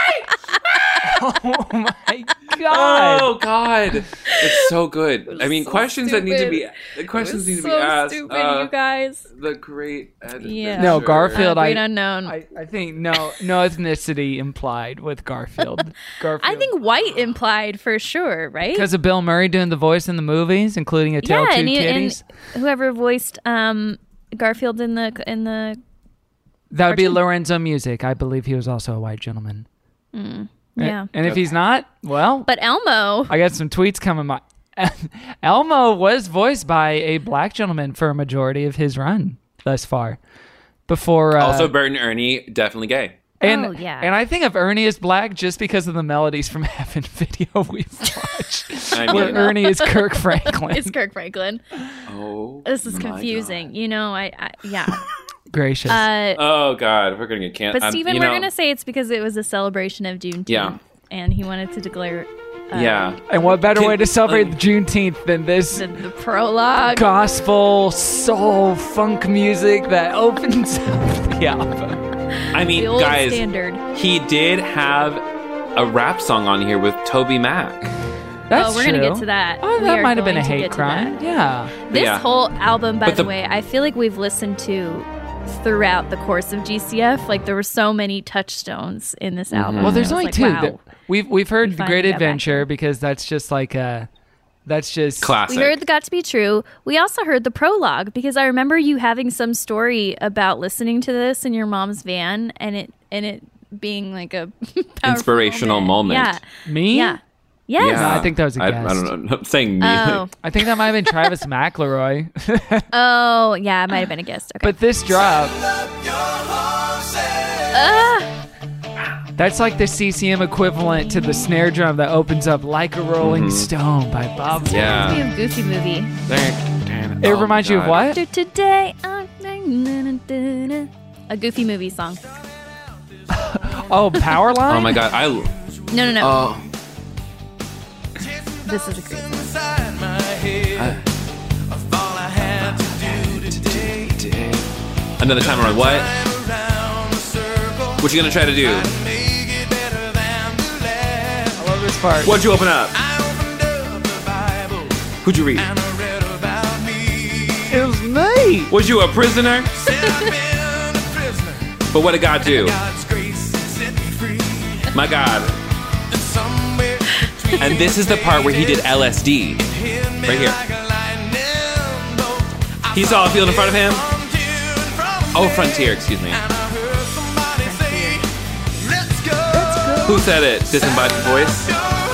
Oh my god! Oh god, it's so good. I mean, so questions that need to be stupid. questions It need was to be so asked. stupid, Uh, you guys. The great Ed Yeah. No, Adventure. Garfield. Uh, I, great unknown. I I think no no ethnicity implied with Garfield. Garfield. I think white implied for sure, right? because of Bill Murray doing the voice in the movies, including A Tale of Two and, he- and Kitties. whoever voiced um, Garfield in the in the That would be cartoon. Lorenzo Music. I believe he was also a white gentleman. Mm, And- yeah. And if he's not, well, But Elmo, I got some tweets coming. My Elmo was voiced by a black gentleman for a majority of his run thus far. Before uh, Also, Bert and Ernie, definitely gay. and Oh, yeah. and I think of Ernie as black just because of the Melodies from Heaven video we've watched, I where mean, Ernie is Kirk Franklin. it's Kirk Franklin. oh, This is my confusing. You know, I, I yeah. Gracious. Uh, Oh god, we're gonna get canceled. but Steven, we're gonna say it's because it was a celebration of Juneteenth, Yeah. and he wanted to declare uh, yeah. and what better Can- way to celebrate um, Juneteenth than this the, the prologue. gospel, soul, funk music that opens up the album? I mean, The old guys, standard. he did have a rap song on here with Toby Mac. That's oh, we're gonna true. get to that. Oh, We that are might have been a going to hate get to crime. that. Yeah. This Yeah. whole album, by But the, the- way, I feel like we've listened to throughout the course of G C F. Like there were so many touchstones in this album. Well, there's I was only like, two. wow. that- We've we've heard We the finally Great got back Adventure because that's just like a, that's just Classic. We heard the Got to Be True. We also heard the prologue because I remember you having some story about listening to this in your mom's van and it and it being like a powerful Inspirational moment. Yeah. me. Yeah. Yes. No, I think that was a I, guest. I don't know. I'm saying me. Oh. I think that might have been Travis McElroy. Oh, yeah, it might have been a guest. Okay. But this drop, Uh, that's like the C C M equivalent to the snare drum that opens up Like a Rolling Mhm. Stone by Bob. It's Yeah. a Goofy movie. It Oh, reminds you of God. what? After today, I'm a Goofy movie song. Oh, Powerline? Oh my god, I. No, no, no. Oh, This is a great song. another time around. What? What you gonna try to do? I love this part. What'd you open up? Who'd you read? It was me. Was you a prisoner? But what did God do? My God. And this is the part where he did L S D. Right here. He saw a field in front of him. Oh, Frontier, excuse me. Who said it? Disembodied voice?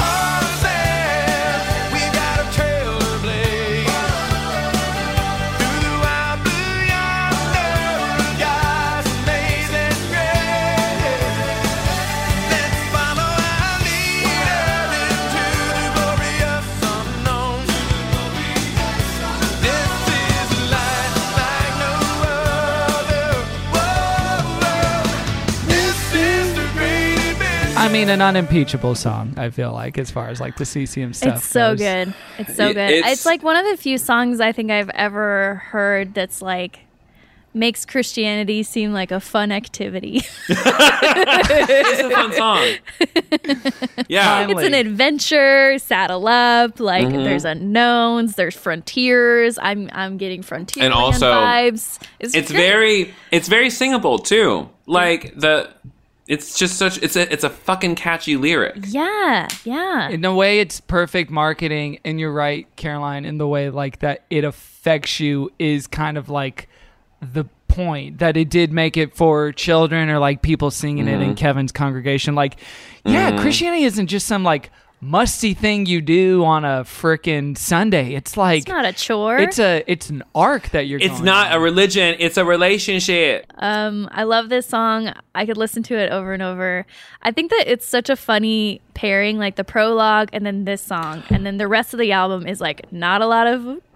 I mean, an unimpeachable song, I feel like, as far as like the C C M stuff. It's so goes. good. It's so It- good. it's- It's, like one of the few songs I think I've ever heard that's like makes Christianity seem like a fun activity. It's a fun song. Yeah. It's an adventure, saddle up, like Mhm. there's unknowns, there's frontiers. I'm I'm getting frontier And also, vibes. It's, great. very it's very singable too. Like the it's just such it's a it's a fucking catchy lyric. Yeah, yeah. In a way, it's perfect marketing, and you're right, Caroline, in the way like that it affects you is kind of like the point that it did make it for children or like people singing it in Mhm. Kevin's congregation. Like, yeah, Mhm. Christianity isn't just some like musty thing you do on a frickin' Sunday. It's like It's not a chore. It's a it's an arc that you're. It's going not on. a religion, it's a relationship. Um, I love this song. I could listen to it over and over. I think that it's such a funny pairing, like the prologue and then this song, and then the rest of the album is like not a lot of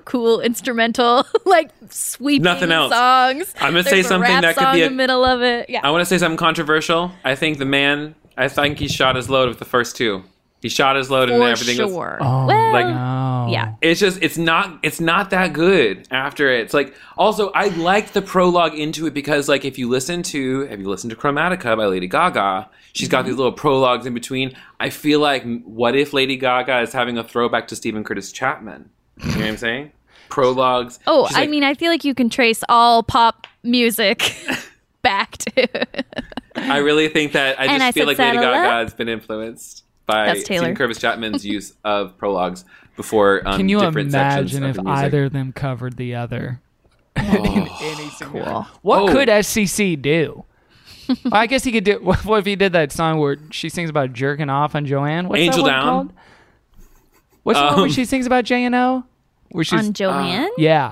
cool instrumental, like sweeping Nothing else. songs. I'm gonna There's say a something rap that could song be a- in the middle of it. Yeah. I want to say something controversial. I think the man, I think he shot his load with the first two. He shot his load and For everything sure. was Oh, Well, like, no. yeah. it's just, it's not, it's not that good after it. It's like, also, I like the prologue into it because, like, if you listen to, have you listened to Chromatica by Lady Gaga? She's got these little prologues in between. I feel like, what if Lady Gaga is having a throwback to Stephen Curtis Chapman? You know what I'm saying? Prologues. Oh, She's I like, mean, I feel like you can trace all pop music back to. I really think that, I And just I feel said like Lady saddle Gaga up. has been influenced by That's Taylor. Stephen Curtis Chapman's use of prologues before um, Can you different sections imagine of if the music. either of them covered the other? Oh, Cool. What Oh. could S C C do? Well, I guess he could do. What, what if he did that song where she sings about jerking off on Joanne? What's Angel that one Down? called? What's the one where Um, she sings about J and O? Where she's On Joanne? yeah,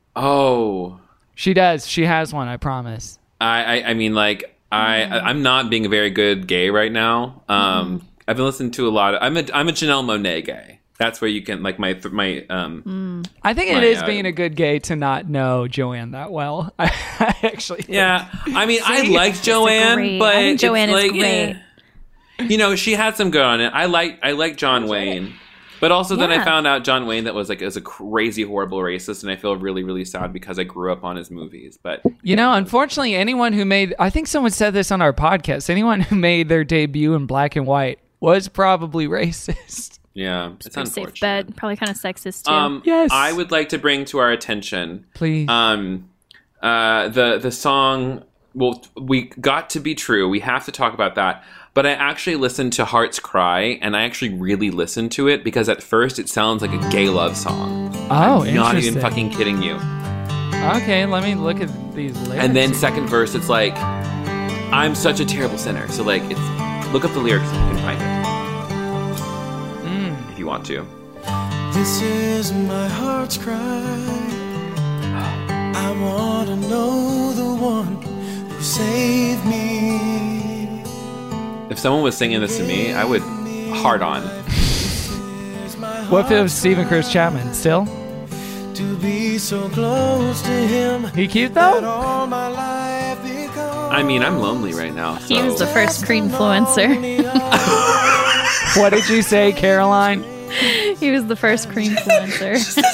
Oh, she does. She has one. I promise. I, I, I mean, like, I, Mm. I'm not being a very good gay right now. Um, I've been listening to a lot of. I'm a, I'm a Janelle Monáe gay. That's where you can like my, my. Um, I think it My, is uh, being a good gay to not know Joanne that well. I, I actually. think. Yeah, I mean, I See? like Joanne, great- but I think it's Joanne is like, great. eh. You know, she had some good on it. I like, I like John Wayne. But also then I Yeah. found out John Wayne that was like is a crazy horrible racist, and I feel really really sad because I grew up on his movies. But You know, unfortunately, anyone who made, I think someone said this on our podcast, anyone who made their debut in black and white was probably racist. yeah, it's Pretty unfortunate. safe bet. Probably kind of sexist too. Um, Yes. I would like to bring to our attention, Please. um, uh, the the song. Well, we got to be true. We have to talk about that. But I actually listened to Heart's Cry, and I actually really listened to it because at first it sounds like a gay love song. Oh, I'm not even interesting. fucking kidding you. Okay, let me look at these lyrics. And then second verse, it's like, I'm such a terrible sinner. So like, it's look up the lyrics if you can find it, Mm. if you want to. This is my heart's cry. I want to know the one who saved me. If someone was singing this to me, I would hard on. What if it was Stephen Curtis Chapman? Still? To be so close to him. He cute though? All my life becomes. I mean, I'm lonely right now. So. He was the first creamfluencer. What did you say, Caroline? He was the first creamfluencer.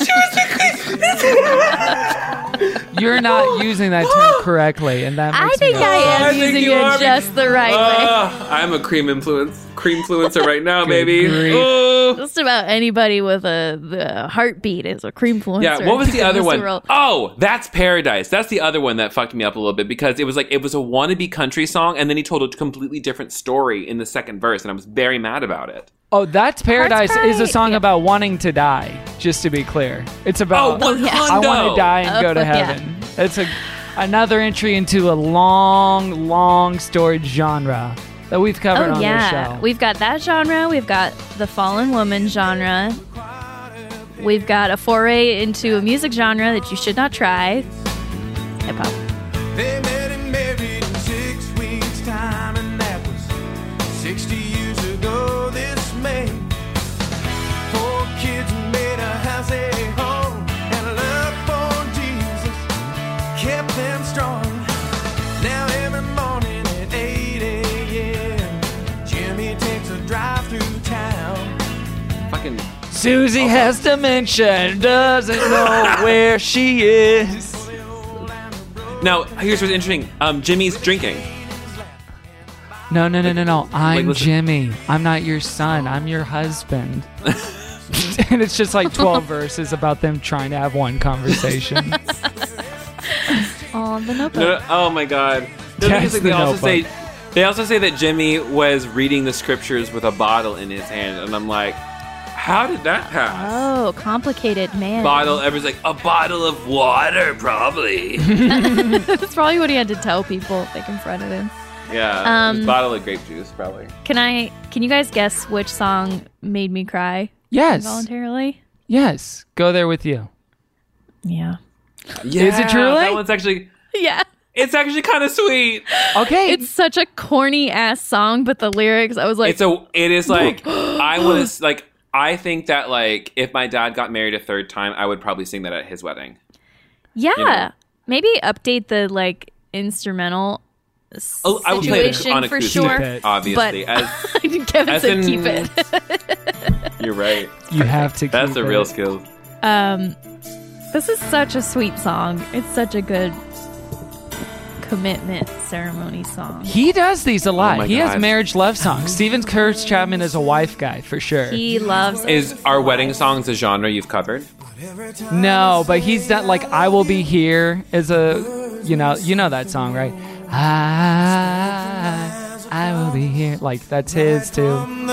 You're not using that term correctly, and that I makes think me I upset. am I think using you it are. just the right way. Ah, I'm a cream influence, creamfluencer right now, Good baby. grief. Oh. Just about anybody with a the heartbeat is a creamfluencer. Yeah, what was the in other this one? world. Oh, That's Paradise. That's the other one that fucked me up a little bit because it was like it was a wannabe country song, and then he told a completely different story in the second verse, and I was very mad about it. Oh, That's Paradise Heart's is a Cry? song Yeah. about wanting to die, just to be clear. It's about, Oh, one yeah. I want hundo. to die and go Oh, to yeah. heaven. It's a another entry into a long, long storied genre that we've covered Oh on yeah, this show. we've got that genre. We've got the fallen woman genre. We've got a foray into a music genre that you should not try. Hip hop. They met and married in six weeks' time, and that was sixty years ago this May. Four kids made a house a home, and a love for Jesus kept them strong. Now every morning at eight a.m., Jimmy takes a drive through town. Fucking Susie has dementia, doesn't know where she is. now, here's what's interesting. Um, Jimmy's drinking. No, no, no, no, no. I'm listen. Jimmy. I'm not your son. I'm your husband. And it's just like twelve verses about them trying to have one conversation. Oh, the notebook. No, oh my god. No, Yes, because, like, they the also say notebook. they also say that Jimmy was reading the scriptures with a bottle in his hand, and I'm like, how did that pass? Oh, complicated man. Bottle. Everyone's like, a bottle of water, probably. That's probably what he had to tell people if they confronted him. Yeah, Um, a bottle of grape juice, probably. Can I? Can you guys guess which song made me cry Yes. involuntarily? Yes. Go there with you. Yeah. Yeah, Is it truly? That one's actually. Yeah. It's actually kind of sweet. Okay. It's such a corny ass song, but the lyrics, I was like, It's a. It is like I want to like. I think that like if my dad got married a third time, I would probably sing that at his wedding. Yeah, You know? maybe update the like instrumental Oh, I would play it situation on for acoustic, sure. obviously. But As, Kevin as said in- keep it. You're right. You have to. That's keep a real it. skill. Um, this is such a sweet song. It's such a good commitment ceremony song. He does these a lot. Oh my he has God. marriage love songs. Steven Curtis Chapman is a wife guy for sure. He loves Is our wedding songs a genre you've covered? No, but he's done like "I Will Be Here" is a you know you know that song, right? I I will be here. Like that's his too.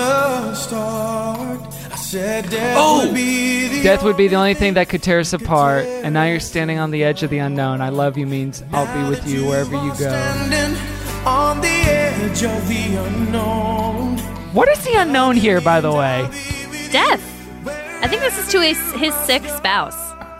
Oh, Death would be the only thing that could tear us apart. And now you're standing on the edge of the unknown. I love you means I'll be with you wherever you go. On the edge of the unknown. What is the unknown here, by the way? Death. I think this is to his, his sick spouse.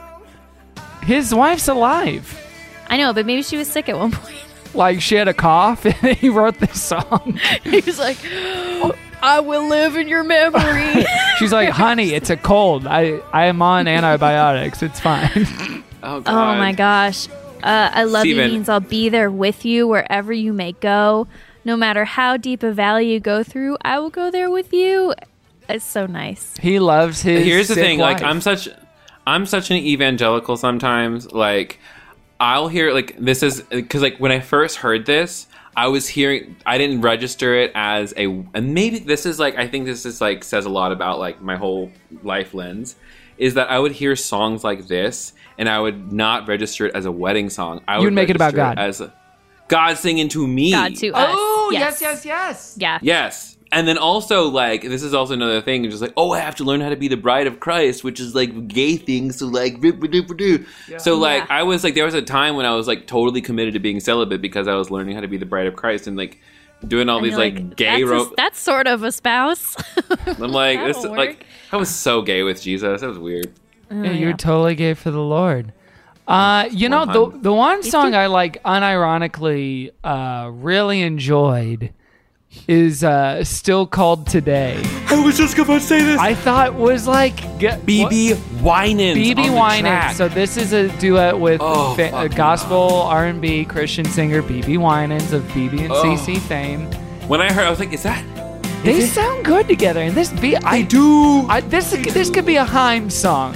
His wife's alive. I know, but maybe she was sick at one point. Like she had a cough and he wrote this song. He was like, I will live in your memory. She's like, honey, it's a cold. I, I am on antibiotics. It's fine. Oh, God. Oh my gosh. Uh, I love Steven. you means I'll be there with you wherever you may go. No matter how deep a valley you go through, I will go there with you. It's so nice. He loves his Here's the sick thing, wife. like I'm such I'm such an evangelical sometimes. Like I'll hear like this is because like when I first heard this, I was hearing I didn't register it as a and maybe this is like I think this is like says a lot about like my whole life lens is that I would hear songs like this and I would not register it as a wedding song. I You would would make it about register God. as a, God singing to me. God to us. Oh, yes, yes, yes. Yeah. Yes. And then also, like, this is also another thing, just like, oh, I have to learn how to be the bride of Christ, which is, like, gay things, so, like, rip-a-dip-a-doo. Yeah. So, like, Yeah. I was, like, there was a time when I was, like, totally committed to being celibate because I was learning how to be the bride of Christ and, like, doing all And these, you're like, gay... that's, ro- a, that's sort of a spouse. I'm like, that'll this, work. like, I was so gay with Jesus. That was weird. Oh, Yeah, you're yeah. totally gay for the Lord. Uh, you know, the one. the one song I like unironically uh, really enjoyed is uh, Still Called Today. I was just about to say this. I thought was like B B Winans B B on the Winans. track. So this is a duet with Oh, fa- a fucking gospel R and B Christian singer B B Winans of B B and Oh. C C fame. When I heard, I was like, is that... They is it- sound good together, and this be I do. I, this this could be a Haim song.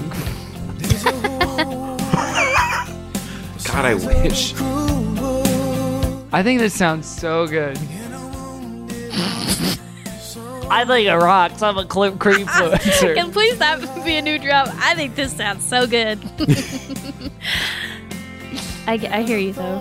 God, I wish. I think this sounds so good. I think it rocks. I'm a clip creep influencer. Can please that be a new drop? I think this sounds so good. I, I hear you though.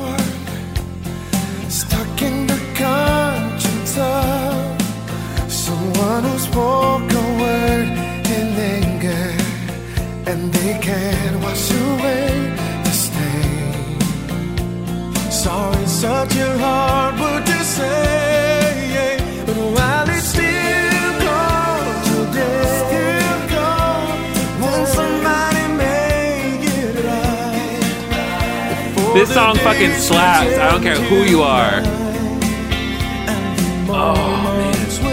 Stuck in the conscience of someone who spoke a word in anger, and they can't wash away the stain. Sorry, such a hard word to say, but while it's still cold today, still cold, won't somebody make it right? This song fucking slaps. I don't care who you are. Oh, man.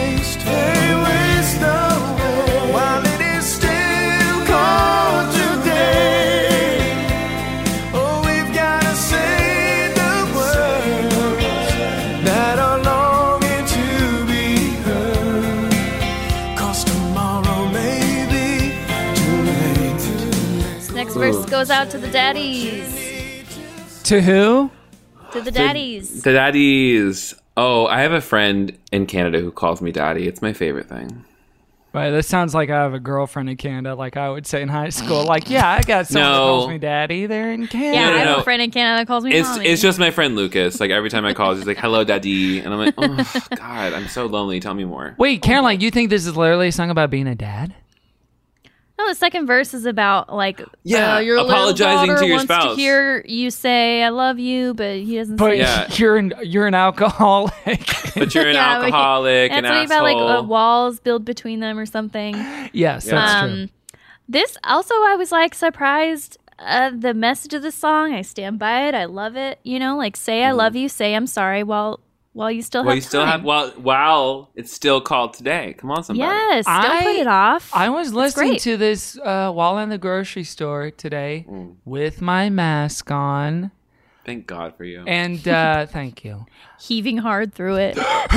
While it is still cold today, oh, we've gotta say the words that are longing to be heard. 'Cause tomorrow may be too late. This next verse goes out to the daddies. To who? To the daddies. The daddies. Oh, I have a friend in Canada who calls me daddy. It's my favorite thing. Right, this sounds like I have a girlfriend in Canada, like I would say in high school. Like, yeah, I got someone No. that calls me daddy. They're in Canada. Yeah, No, no, I have no. a friend in Canada that calls me It's mommy. it's just my friend Lucas. Like every time I call, he's like, "Hello, daddy," and I'm like, "Oh God, I'm so lonely. Tell me more." Wait, Caroline, you think this is literally a song about being a dad? No, the second verse is about like Yeah, uh, your apologizing little daughter to your wants spouse. to hear you say "I love you," but he doesn't But say. Yeah. you're an you're an alcoholic. But you're an Yeah, but he- alcoholic, and an something about like asshole. uh, walls build between them or something. Yes, that's um, true. This also, I was like surprised. Uh, the message of the song, I stand by it. I love it. You know, like say Mm-hmm. I love you, say I'm sorry while While you still well, have you still time. have well, while it's still called today. Come on, somebody. Yes, don't I- put it off. I was It's listening great. to this uh, while in the grocery store today Mm. with my mask on. Thank God for you. And uh, thank you. Heaving hard through it.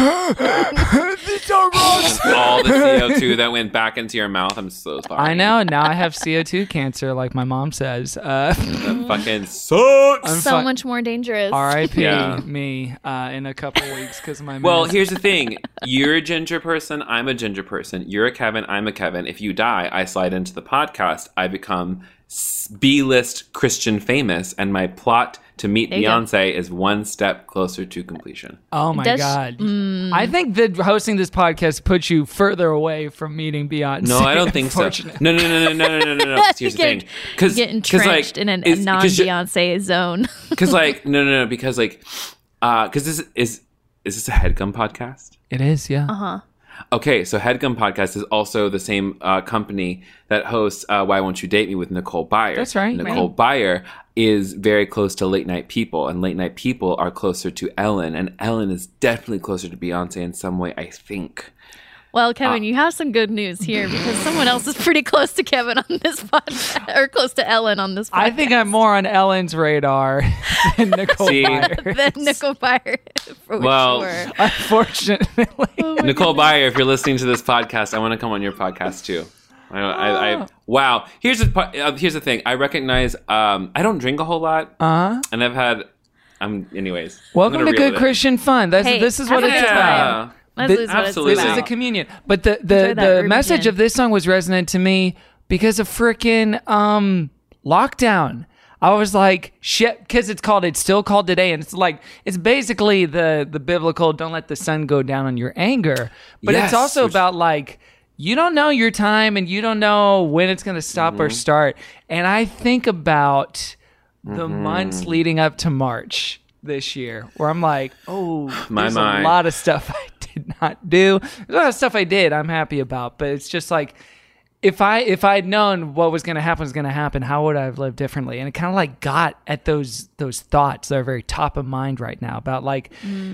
All the C O two that went back into your mouth. I'm so sorry. I know. Now I have C O two cancer, like my mom says. Uh, That fucking sucks. I'm so fi- much more dangerous. R I P Yeah. me uh, in a couple weeks because of my mask. Well, here's the thing. You're a ginger person. I'm a ginger person. You're a Kevin. I'm a Kevin. If you die, I slide into the podcast. I become s- B-list Christian famous, and my plot to meet There you go. Beyonce is one step closer to completion. Oh my Does- God. Mm. I think that hosting this podcast puts you further away from meeting Beyonce. No, I don't think so. unfortunately. No, no, no, no, no, no, no, no. no. Here's the Get- thing. Because get entrenched in an, a non-Beyonce zone. Because like no, no, no. Because like, uh, because this is is this a HeadGum podcast? It is, yeah. Uh huh. Okay, so HeadGum Podcast is also the same uh, company that hosts uh, Why Won't You Date Me with Nicole Byer. That's right. Nicole Byer is very close to Late Night People, and Late Night People are closer to Ellen, and Ellen is definitely closer to Beyonce in some way, I think. Well, Kevin, you have some good news here because someone else is pretty close to Kevin on this podcast, or close to Ellen on this podcast. I think I'm more on Ellen's radar than Nicole See? Byer. than Nicole Byer, for Well, sure. Unfortunately. Nicole Byer, if you're listening to this podcast, I want to come on your podcast too. I, I, I wow. Here's the part- uh, here's the thing. I recognize. Um, I don't drink a whole lot, Uh-huh. and I've had. I'm anyways. I'm Welcome gonna to reel Good it in. Christian Fun. That's, Hey, this is what have a it's good about. time. This Th- is what absolutely. it's This about. is a communion. But the Enjoy the, that the Ruby message gin. of this song was resonant to me because of freaking um, lockdown. I was like, shit, because it's called, it's still called today. And it's like, it's basically the, the biblical, don't let the sun go down on your anger. But Yes, it's also which- about like, you don't know your time and you don't know when it's going to stop Mm-hmm. or start. And I think about the Mm-hmm. months leading up to March this year where I'm like, oh, My there's mind. a lot of stuff I did not do. There's a lot of stuff I did I'm happy about, but it's just like, if I if I'd known what was going to happen was going to happen, how would I have lived differently? And it kind of like got at those those thoughts that are very top of mind right now about like,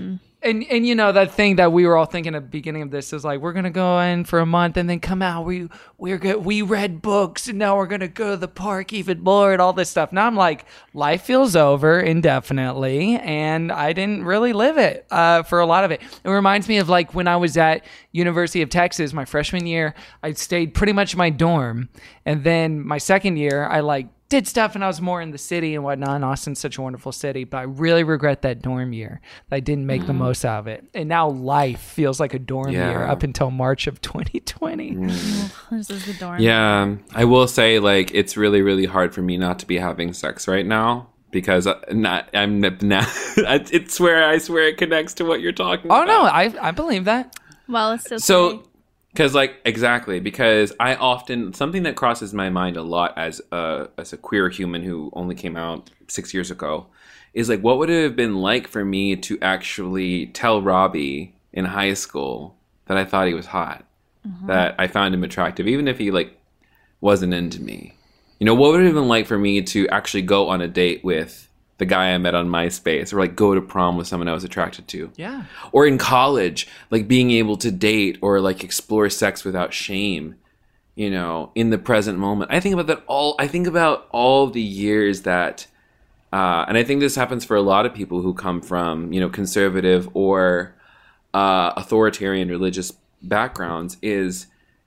and and you know that thing that we were all thinking at the beginning of this is like we're gonna go in for a month and then come out. We we're good. We read books and now we're gonna go to the park even more and all this stuff. Now I'm like life feels over indefinitely, and I didn't really live it uh, for a lot of it. It reminds me of like when I was at University of Texas my freshman year. I stayed pretty much in my dorm, and then my second year I like did stuff and I was more in the city and whatnot. And Austin's such a wonderful city, but I really regret that dorm year. That I didn't make the most out of it. And now life feels like a dorm Yeah. year up until March of twenty twenty. This is the dorm. Yeah, I will say like it's really really hard for me not to be having sex right now because I- not I'm not. It's where I swear it connects to what you're talking Oh about. no, I I believe that. Well, it's still So, because like exactly because I often something that crosses my mind a lot as a as a queer human who only came out six years ago is like what would it have been like for me to actually tell Robbie in high school that I thought he was hot, that I found him attractive, even if he like wasn't into me. You know, what would it have been like for me to actually go on a date with the guy I met on MySpace, or like go to prom with someone I was attracted to? Yeah. Or in college, like being able to date or like explore sex without shame, you know, in the present moment. I think about that all, I think about all the years that, uh, and I think this happens for a lot of people who come from, you know, conservative or uh, authoritarian religious backgrounds, is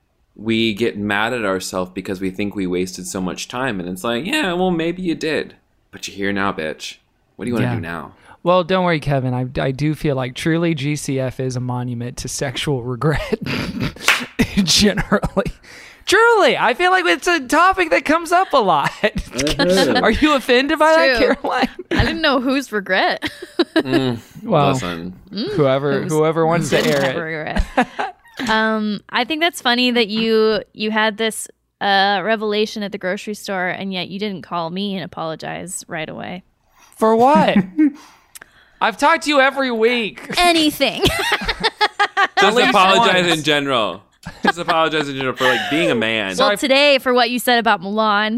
we get mad at ourselves because we think we wasted so much time. And it's like, yeah, well, maybe you did, but you're here now, bitch. What do you want to Yeah. do now? Well, don't worry, Kevin. I, I do feel like truly G C F is a monument to sexual regret. Generally. Truly. I feel like it's a topic that comes up a lot. Are you offended by that, True. Caroline? I didn't know whose regret. Mm, Well, listen. whoever Who's- whoever wants to Didn't air have it. a regret. um, I think that's funny that you you had this uh, revelation at the grocery store, and yet you didn't call me and apologize right away. For what? I've talked to you every week. Anything. Just least apologize once. in general. Just apologize in general for like being a man. Well, today for what you said about Milan,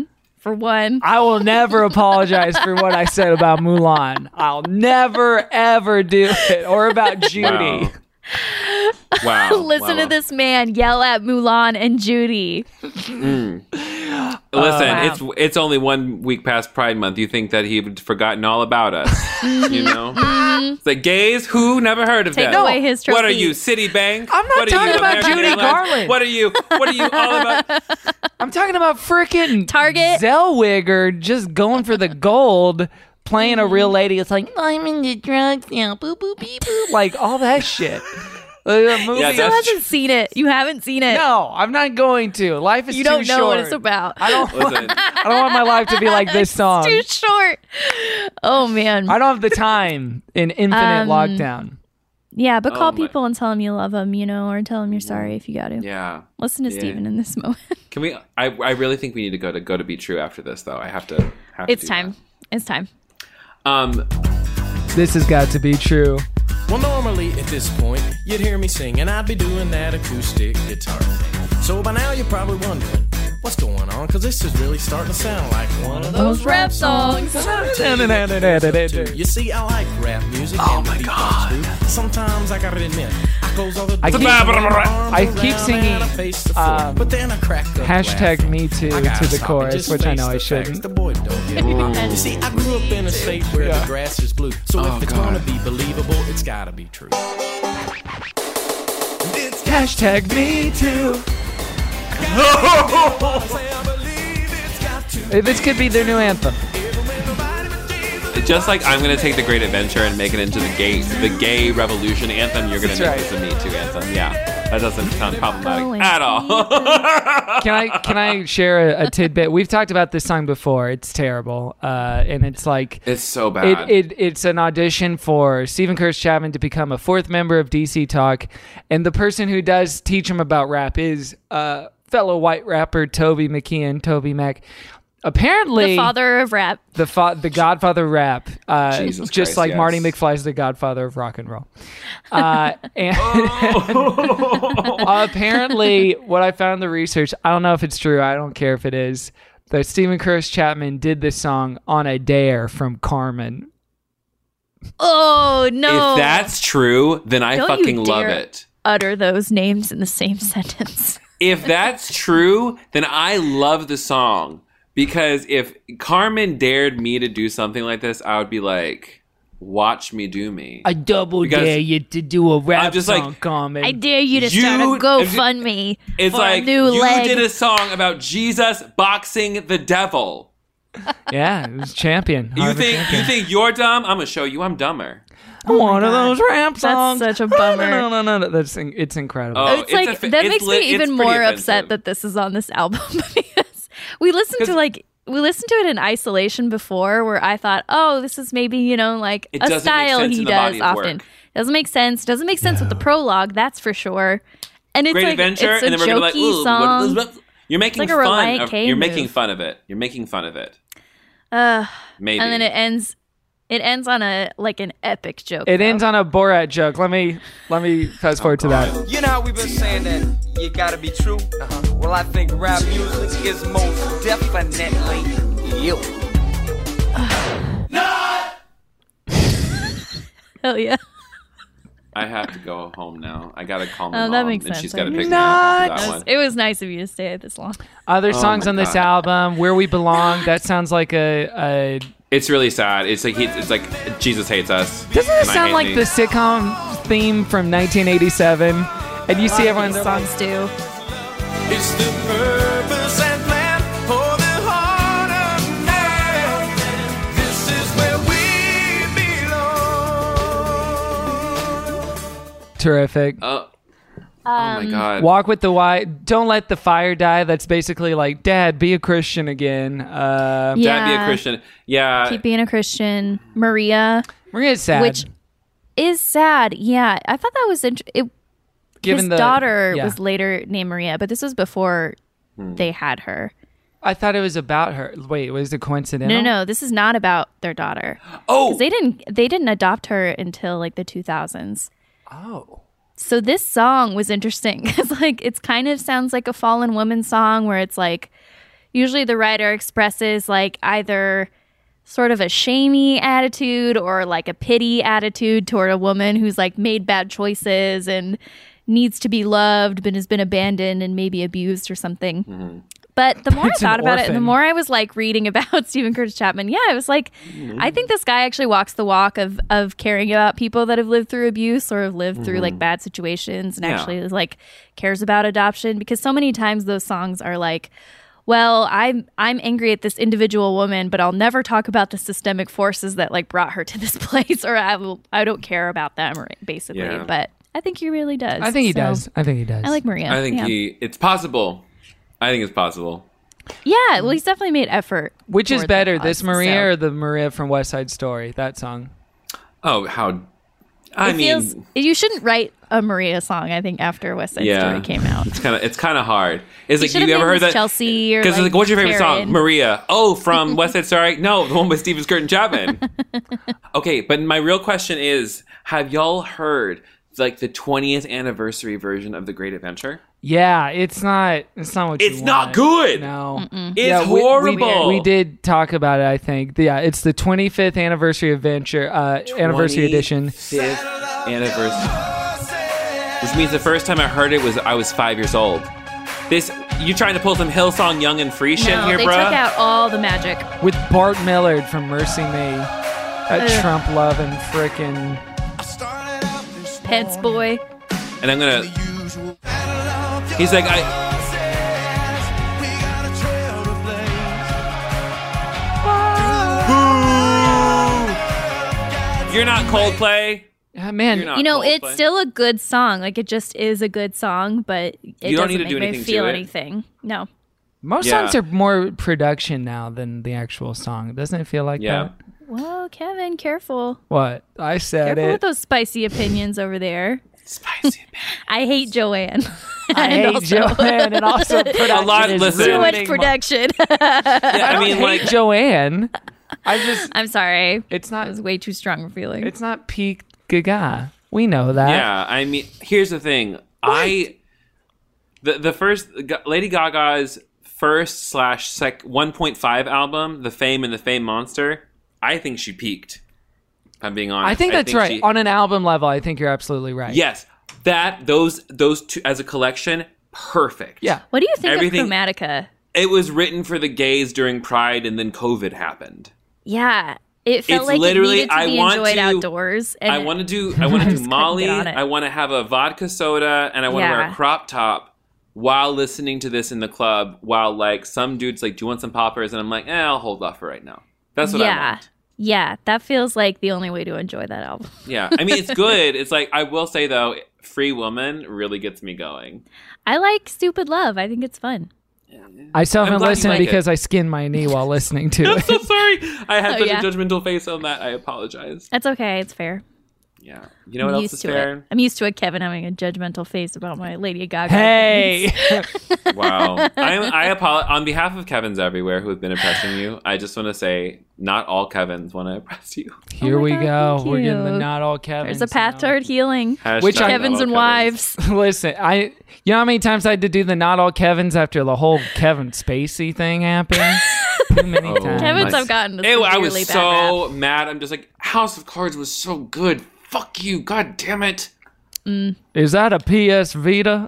for one. I will never apologize for what I said about Mulan. I'll never, ever do it. Or about Judy. Wow. Wow. Listen wow. to this man yell at Mulan and Judy. Mm. Uh, Listen, wow. it's it's only one week past Pride Month. You think that he'd forgotten all about us? You know, it's like gays who never heard of Take them. away his What are trophy. you, Citibank? I'm not what are talking you, about American Judy Airlines? Garland. What are you? What are you all about? I'm talking about freaking Target. Zellweger just going for the gold, playing a real lady. It's like, I'm in the drugs now. Boop, boop, beep, boop. Like all that shit. The movie. Yeah, You still that's haven't seen it. You haven't seen it. No, I'm not going to. Life is You too don't know short. what it's about. I don't. Listen, I don't want my life to be like this song. Too short. Oh man. I don't have the time in infinite Um, lockdown. Yeah, but call Oh, my- people and tell them you love them, you know, or tell them you're sorry if you got to. yeah. Listen to Yeah. Steven in this moment. Can we? I, I really think we need to go to go to Be True after this, though. I have to. Have It's to do time. It's time. that. Um. This has got to be true. Well, normally at this point, you'd hear me sing, and I'd be doing that acoustic guitar thing. So by now you're probably wondering what's going on, because this is really starting to sound like one of those rap songs. You see, I like rap music. Oh my god! Sometimes I gotta admit, I close all the I doors, keep- put my arms I keep around singing, and I face the floor. um, but then I crack up Hashtag laughing. me too I gotta to the stop and chorus, just which I face know I the shouldn't. facts. The boy don't get me. You see, I grew up in a state where Yeah. the grass is blue. So Oh, if it's God. gonna be believable, it's gotta be true. Hashtag me too. This could be their new anthem. Just like I'm gonna take the Great Adventure and make it into the gay the gay revolution anthem, you're gonna That's make right. this a Me Too anthem. Yeah, that doesn't sound problematic Going at all. Can I can I share a, a tidbit? We've talked about this song before. It's terrible, uh, and it's like It's so it, bad. it it's an audition for Stephen Curtis Chapman to become a fourth member of D C Talk, and the person who does teach him about rap is uh, fellow white rapper Toby McKeon, Toby Mac. Apparently, The father of rap. the fa- the Godfather of rap, uh, Jesus just Christ, like yes. Marty McFly's the Godfather of rock and roll. Uh, and apparently, what I found in the research, I don't know if it's true. I don't care if it is. That Stephen Curtis Chapman did this song on a dare from Carmen. Oh no! If that's true, then I Don't you fucking love dare it. Utter those names in the same sentence. If that's true, then I love the song. Because if Carmen dared me to do something like this, I would be like, watch me do me. I double Because dare you to do a rap I'm just song, like, Carmen. I dare you to You- start a GoFundMe It's for like, a new you leg. did a song about Jesus boxing the devil. Yeah, it was champion. You Harvard think champion. you think you're dumb? I'm gonna show you I'm dumber. I'm one of God. those rap songs. That's such a bummer. No, no, no, no. That's in- it's incredible. Oh, it's like a- that it's makes lit- me it's even pretty more offensive. upset that this is on this album because we listened to 'Cause- like we listened to it in isolation before where I thought, oh, this is maybe, you know, like It a doesn't make style sense he in the does body of often. work. Doesn't make sense. Doesn't make sense with the prologue, that's for sure. And it's Great like Adventure, it's a and then we're gonna be like, jokey ooh, song. what- you're making like a fun. Reliant Of, K you're making move. fun of it. You're making fun of it. Uh, Maybe. and then it ends it ends on a like an epic joke. It though. ends on a Borat joke. Let me let me fast forward to that. You know how we've been saying that you gotta be true? Uh-huh. Well, I think rap music is most definitely you. Hell yeah. I have to go home now. I gotta call my Oh, mom, that makes and sense. she's gotta I pick me guess. up after It that was, one. it was nice of you to stay this long. Other Oh songs my on this God. album, "Where We Belong," that sounds like a. a It's really sad. It's like he, it's like Jesus hates us. doesn't it and I sound hate like me. the sitcom theme from nineteen eighty-seven? And you see everyone. These songs do. It's the purpose and plan for the heart of man. This is where we belong. Terrific. Oh, oh my Um, God. Walk with the White. Don't let the fire die. That's basically like, Dad, be a Christian again. Uh, Yeah. Dad, be a Christian. Yeah. Keep being a Christian. Maria, Maria's sad. which is sad. Yeah, I thought that was interesting. Given His the- daughter yeah. was later named Maria, but this was before they had her. I thought it was about her. Wait, was it coincidental? No, no, no. This is not about their daughter. Oh, 'Cause they didn't. They didn't adopt her until like the two thousands. Oh. So this song was interesting because like it's kind of sounds like a fallen woman song where it's like, usually the writer expresses like either sort of a shamey attitude or like a pity attitude toward a woman who's like made bad choices and needs to be loved but has been abandoned and maybe abused or something. Mm-hmm. But the more It's I an thought about it, and the orphan. more I was like reading about Stephen Curtis Chapman, yeah, I was like, Mm-hmm. I think this guy actually walks the walk of of caring about people that have lived through abuse or have lived through like Mhm. bad situations, and Yeah. actually is like cares about adoption, because so many times those songs are like, well, I'm I'm angry at this individual woman, but I'll never talk about the systemic forces that like brought her to this place, or I will I don't care about them, or basically. Yeah. But I think he really does. I think he So, does. I think he does. I like Maria. I think yeah. he. It's possible. I think it's possible. Yeah, well, he's definitely made effort. Which is toward the better, cause, this Maria so. or the Maria from West Side Story? That song. Oh, how? I it mean, feels you shouldn't write a Maria song. I think after West Side yeah, Story came out, it's kind of it's kind of hard. It's He like should've you ever named heard this that Chelsea or, Because like, like, what's your favorite song? Karen. Maria. Oh, from West Side Story. No, the one by Stephen Curtis Chapman. Okay, but my real question is: have y'all heard like the twentieth anniversary version of The Great Adventure? Yeah, it's not. It's not what you It's not want. good. No, Mm-mm. It's Yeah, we- horrible. We, we did talk about it. I think. Yeah, it's the twenty-fifth anniversary adventure, uh, anniversary edition. twenty-fifth anniversary. Which means the first time I heard it was I was five years old. This you trying to pull some Hillsong Young and Free shit no, here, they bruh? took out all the magic. With Bart Millard from Mercy Me, that Ugh. Trump loving frickin' Pence boy. And I'm gonna. He's like, I. Boo! You're not Coldplay. Uh, man, You're not You know, Coldplay. it's still a good song. Like it just is a good song, but it You don't doesn't need to make do me anything to feel it. anything. No. Most Yeah. songs are more production now than the actual song. Doesn't it feel like Yeah. that? Whoa, Kevin, careful. What? I said Careful it. with those spicy opinions over there. Spicy I hate Joanne. I And hate also- Joanne, and also production A lot- is listen. Too much ruining my- production. Yeah, I I mean, mean, like, like Joanne. I just. I'm sorry. It's That not. was way too strong a feeling. It's not peak Gaga. We know that. yeah. I mean, here's the thing. I the the first Ga- Lady Gaga's first slash sec one point five album, The Fame and the Fame Monster. I think she peaked. If I'm being honest. I think that's right. she- On an album level, I think you're absolutely right. Yes, that those those two as a collection, perfect. Yeah. What do you think Everything- of Chromatica? It was written for the gays during Pride, and then COVID happened. Yeah. It felt It's like literally- it needed to I be want enjoyed to- outdoors. And I want to do. I want to just do couldn't Molly. get on it. I want to have a vodka soda, and I want to wear Yeah. a crop top while listening to this in the club. While like some dudes like, do you want some poppers? And I'm like, eh, I'll hold off for right now. That's what yeah. I want. Yeah. That feels like the only way to enjoy that album. Yeah, I mean it's good. It's like I will say though, Free Woman really gets me going. I like Stupid Love. I think it's fun. I still I'm haven't glad you listened like because it. I skinned my knee while listening to I'm it. so sorry. I had Oh, such yeah. a judgmental face on that. I apologize. That's okay. It's fair. Yeah. You know what I'm else used is to fair? it. I'm used to it, Kevin, having a judgmental face about my Lady Gaga. Hey, Wow. I I apologize on behalf of Kevins everywhere who have been oppressing you. I just want to say, not all Kevins want to oppress you. here Oh my we God, go. thank We're getting the you. not all Kevins. There's a path now. toward healing. Hashtag Which I- not Kevins all and Kevins. wives. Listen, I. You know how many times I had to do the not all Kevins after the whole Kevin Spacey thing happened? Too many Oh, times. Kevin's my- have gotten a Ew, I severely was bad so mad. I'm just like, House of Cards was so good. Fuck you. God damn it. Is that a P S Vita?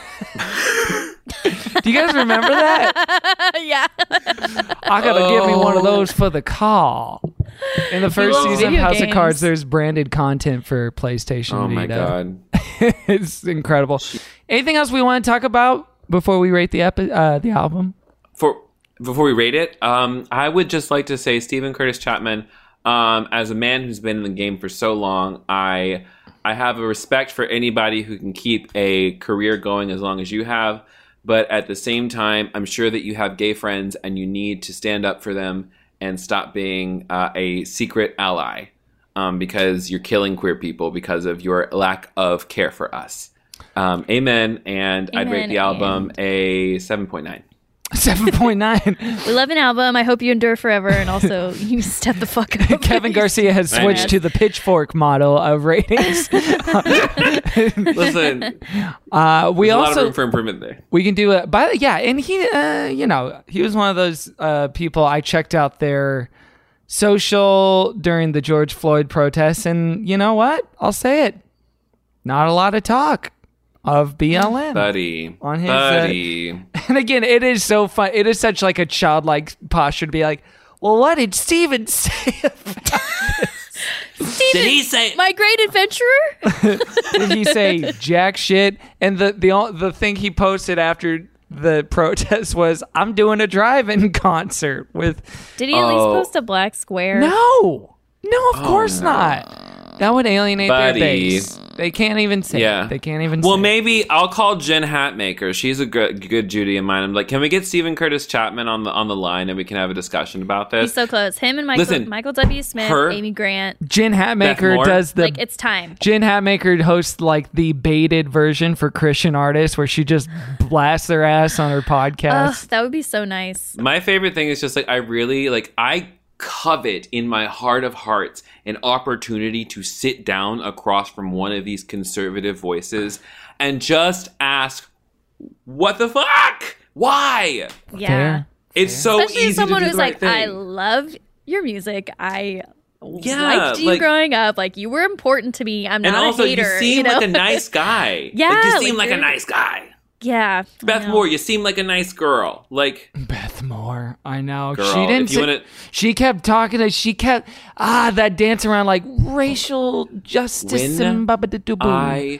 Do you guys remember that? rap. yeah. I gotta get me one of Oh. those for the car. In the first love season of video House of games. Cards, there's branded content for PlayStation Oh my Vita. god. It's incredible. Anything else we want to talk about before we rate the epi- uh, the album? For before we rate it, um, I would just like to say Stephen Curtis Chapman, um, as a man who's been in the game for so long, I I have a respect for anybody who can keep a career going as long as you have. But at the same time, I'm sure that you have gay friends and you need to stand up for them and stop being uh, a secret ally, um, because you're killing queer people because of your lack of care for us. Um, amen. And I'd rate Amen the album a seven point nine. seven point nine. We love an album. I hope you endure forever. And also, you step the fuck up. Kevin Garcia has switched to the pitchfork model of ratings. Listen, uh, we there's also a lot of room for improvement there. We can do it. But yeah, and he, uh, you know, he was one of those uh, people. I checked out their social during the George Floyd protests, and you know what? I'll say it. Not a lot of talk of B L M, buddy. On his, buddy. Uh, and again, it is so fun. It is such like a childlike posture to be like, "Well, what did Steven say about this?" Steven, did he say my great adventurer? Did he say jack shit? And the the the thing he posted after the protest was, "I'm doing a drive-in concert with." Did he at oh. least post a black square? No, no, of oh, course no. not. That would alienate Buddy. their base. They can't even say yeah. it. They can't even well, say maybe it. I'll call Jen Hatmaker. She's a good, good Judy of mine. I'm like, can we get Stephen Curtis Chapman on the on the line and we can have a discussion about this? He's so close. Him and Michael, Listen, Michael W. Smith, her, Amy Grant. Jen Hatmaker does the... Like, it's time. Jen Hatmaker hosts like the baited version for Christian artists where she just blasts their ass on her podcast. Ugh, that would be so nice. My favorite thing is just like, I really, like, I covet in my heart of hearts an opportunity to sit down across from one of these conservative voices and just ask, what the fuck? Why? Yeah. Fair. It's so Especially easy as someone to do who's the right like, thing. I love your music. I Yeah, liked you like- growing up. Like, you were important to me. I'm not and also, a hater. you seem you know? like a nice guy. Yeah, like, you like seem like, a you're- nice guy. Yeah. I Beth know. Moore, you seem like a nice girl. Like Beth Moore, I know. Girl, she didn't. if you say- wanna- she kept talking to. She kept ah that dance around like racial justice When and babadoo-boo. I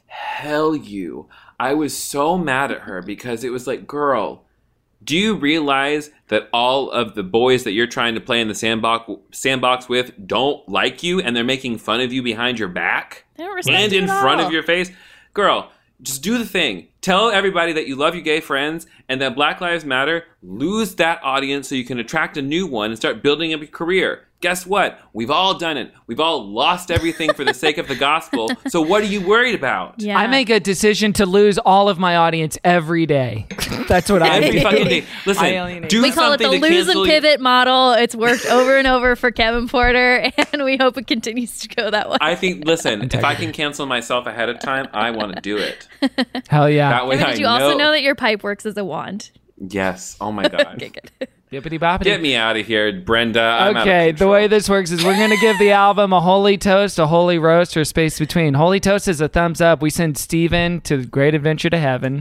tell you, I was so mad at her because it was like, girl, do you realize that all of the boys that you're trying to play in the sandbox sandbox with don't like you and they're making fun of you behind your back They don't respect and you in at front all. of your face? Girl, just do the thing. Tell everybody that you love your gay friends and that Black Lives Matter. Lose that audience so you can attract a new one and start building up your career. Guess what? We've all done it. We've all lost everything for the sake of the gospel. So what are you worried about? Yeah. I make a decision to lose all of my audience every day. That's what I Every do. fucking day. Listen, I alienate. do we call it the something to lose and cancel- pivot model. It's worked over and over for Kevin Porter, and we hope it continues to go that way. I think, listen, if I can cancel myself ahead of time, I want to do it. Hell yeah. That way Kevin, I did you also know that your pipe works as a wand? Yes. Oh my God. Okay, good. Bippity boppity. Get me out of here, Brenda. I'm out of Okay, the control. way this works is we're going to give the album a holy toast, a holy roast, or a space between. Holy toast is a thumbs up. We send Steven to Great Adventure to Heaven.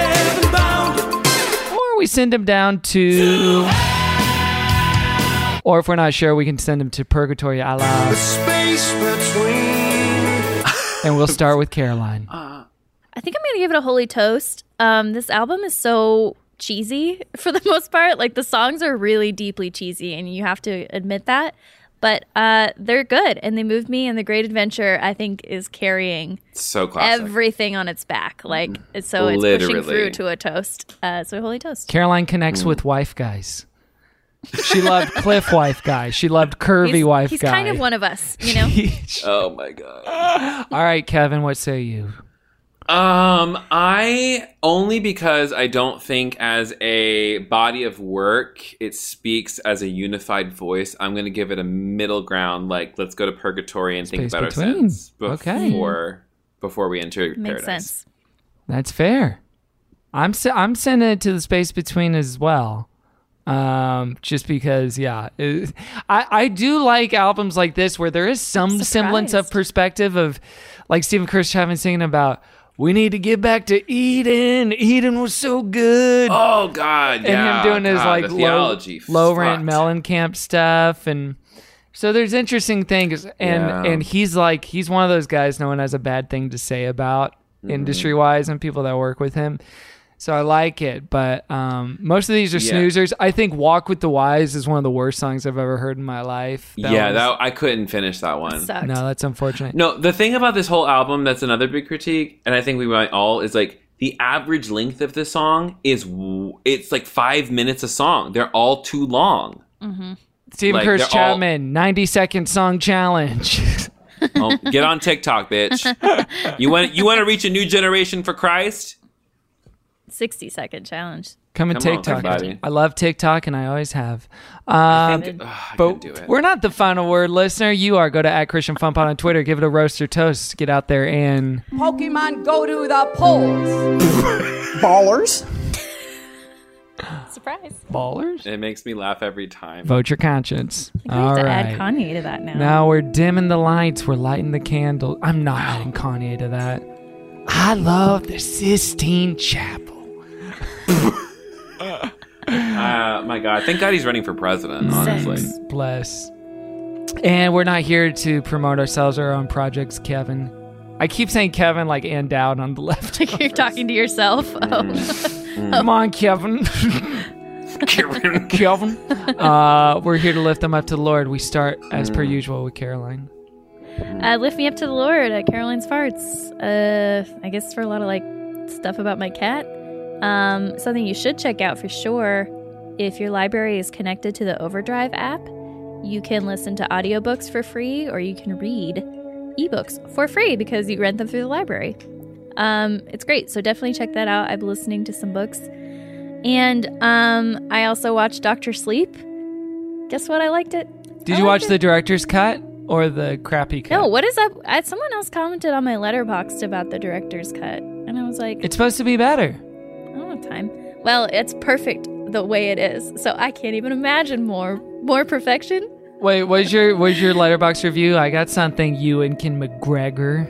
Or we send him down to... Or if we're not sure, we can send him to Purgatory a la... Space between. And we'll start with Caroline. I think I'm going to give it a holy toast. Um, this album is so cheesy for the most part. Like, the songs are really deeply cheesy, and you have to admit that. But uh, they're good, and they moved me, and The Great Adventure, I think, is carrying So classic. everything on its back. Like, so it's Literally. pushing through to a toast. Uh, so, holy toast. Caroline connects with wife guys. She loved Cliff wife guy. She loved curvy He's, wife he's guy. kind of one of us, you know? Oh my God. All right, Kevin, what say you? Um, I only because I don't think as a body of work it speaks as a unified voice. I'm gonna give it a middle ground. Like, let's go to purgatory and think Space about between. our sins Okay. before before we enter Makes paradise. sense. That's fair. I'm se- I'm sending it to the space between as well. Um, just because, yeah, it, I I do like albums like this where there is some semblance of perspective of, like Stephen Curtis having singing about, we need to get back to Eden. Eden was so good. Oh God, and yeah. him doing his God, like the low, theology low rent fucked. Mellencamp stuff, and so there's interesting things. And Yeah. and he's like he's one of those guys no one has a bad thing to say about Mm-hmm. industry wise and people that work with him. So I like it, but um, most of these are Yeah. snoozers. I think "Walk with the Wise" is one of the worst songs I've ever heard in my life. yeah, was- that I couldn't finish that one. Sucked. no, that's unfortunate. No, the thing about this whole album that's another big critique, and I think we might all, is like the average length of this song is w- it's like five minutes a song. They're all too long. Mm-hmm. Stephen like, Curtis they're all- Chapman, ninety second song challenge. Oh, get on TikTok, bitch. You want you want to reach a new generation for Christ? sixty second challenge. Come and Come on, TikTok. everybody. I love TikTok, and I always have. I Um, think, ugh, I but couldn't do it. we're not the final word, listener. You are. Go to at Christian Fun Pod on Twitter. Give it a roast or toast. Get out there and Pokemon go to the polls. Ballers. Surprise. ballers. It makes me laugh every time. Vote your conscience. I think we have All to right. add Kanye to that now. Now we're dimming the lights. We're lighting the candle. I'm not adding Kanye to that. I love the Sistine Chapel. Uh, my God. Thank God he's running for president, honestly. Bless. And we're not here to promote ourselves or our own projects, Kevin. I keep saying Kevin like and down on the left. You're talking to yourself. Oh. Come on, Kevin. Kevin. Kevin. Uh, we're here to lift them up to the Lord. We start, as per usual, with Caroline. Uh, lift me up to the Lord at Caroline's Farts. Uh, I guess for a lot of like stuff about my cat. Um, something you should check out for sure. If your library is connected to the Overdrive app, you can listen to audiobooks for free, or you can read ebooks for free because you rent them through the library. Um, it's great. So definitely check that out. I've been listening to some books. And um, I also watched Doctor Sleep. Guess what? I liked it. Did I you watch liked the it. director's cut or the crappy cut? No, what is up? I, someone else commented on my Letterboxd about the director's cut. And I was like, It's supposed to be better. I don't have time. Well, it's perfect the way it is. So I can't even imagine more more perfection. Wait, what's your what's your Letterboxd review? I got something Ewan McGregor.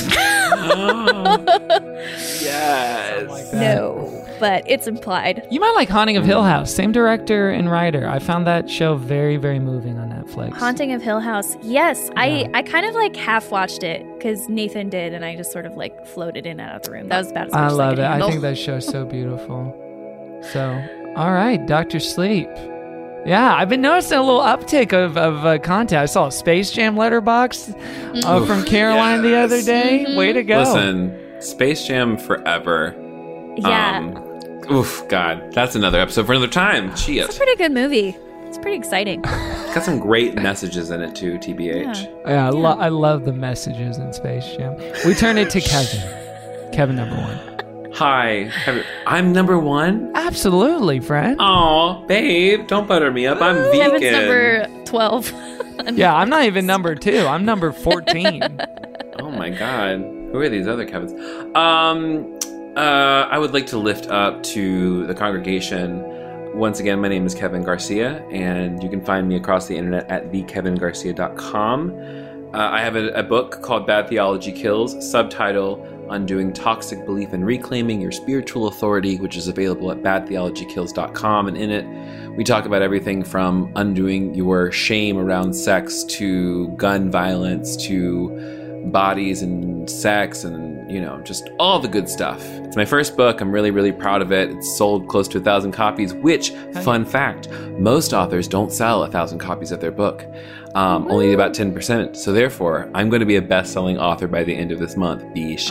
Yes. No, but it's implied. You might like Haunting of Hill House. Same director and writer. I found that show very, very moving on Netflix. Haunting of Hill House. Yes, I, I kind of like half watched it because Nathan did, and I just sort of like floated in and out of the room. That was about as much I as I love could it. I handle. think that show's so beautiful. So, all right, Doctor Sleep. Yeah, I've been noticing a little uptick of, of uh, content. I saw a Space Jam letterbox uh, from Caroline the other day. Mm-hmm. Way to go. Listen, Space Jam forever. Yeah. Um, oof, God. That's another episode for another time. It's a Shit. pretty good movie. It's pretty exciting. Got some great messages in it too, T B H. Yeah. Yeah, I, lo- I love the messages in Space Jam. We turn it to Kevin. Kevin number one. Hi. Have- I'm number one? Absolutely, friend. Aw, babe. Don't butter me up. I'm vegan. Kevin's number twelve. Yeah, I'm not even number two. I'm number fourteen. Oh my God. Who are these other Kevins? Um, uh, I would like to lift up to the congregation. Once again, my name is Kevin Garcia, and you can find me across the internet at the kevin garcia dot com. Uh, I have a, a book called Bad Theology Kills, subtitle Undoing Toxic Belief and Reclaiming Your Spiritual Authority, which is available at bad theology kills dot com. And in it, we talk about everything from undoing your shame around sex to gun violence to bodies and sex and, you know, just all the good stuff. It's my first book. I'm really, really proud of it. It's sold close to a thousand copies, which, fun fact, most authors don't sell a thousand copies of their book. Um, only about ten percent. So therefore, I'm going to be a best-selling author by the end of this month. Beesh.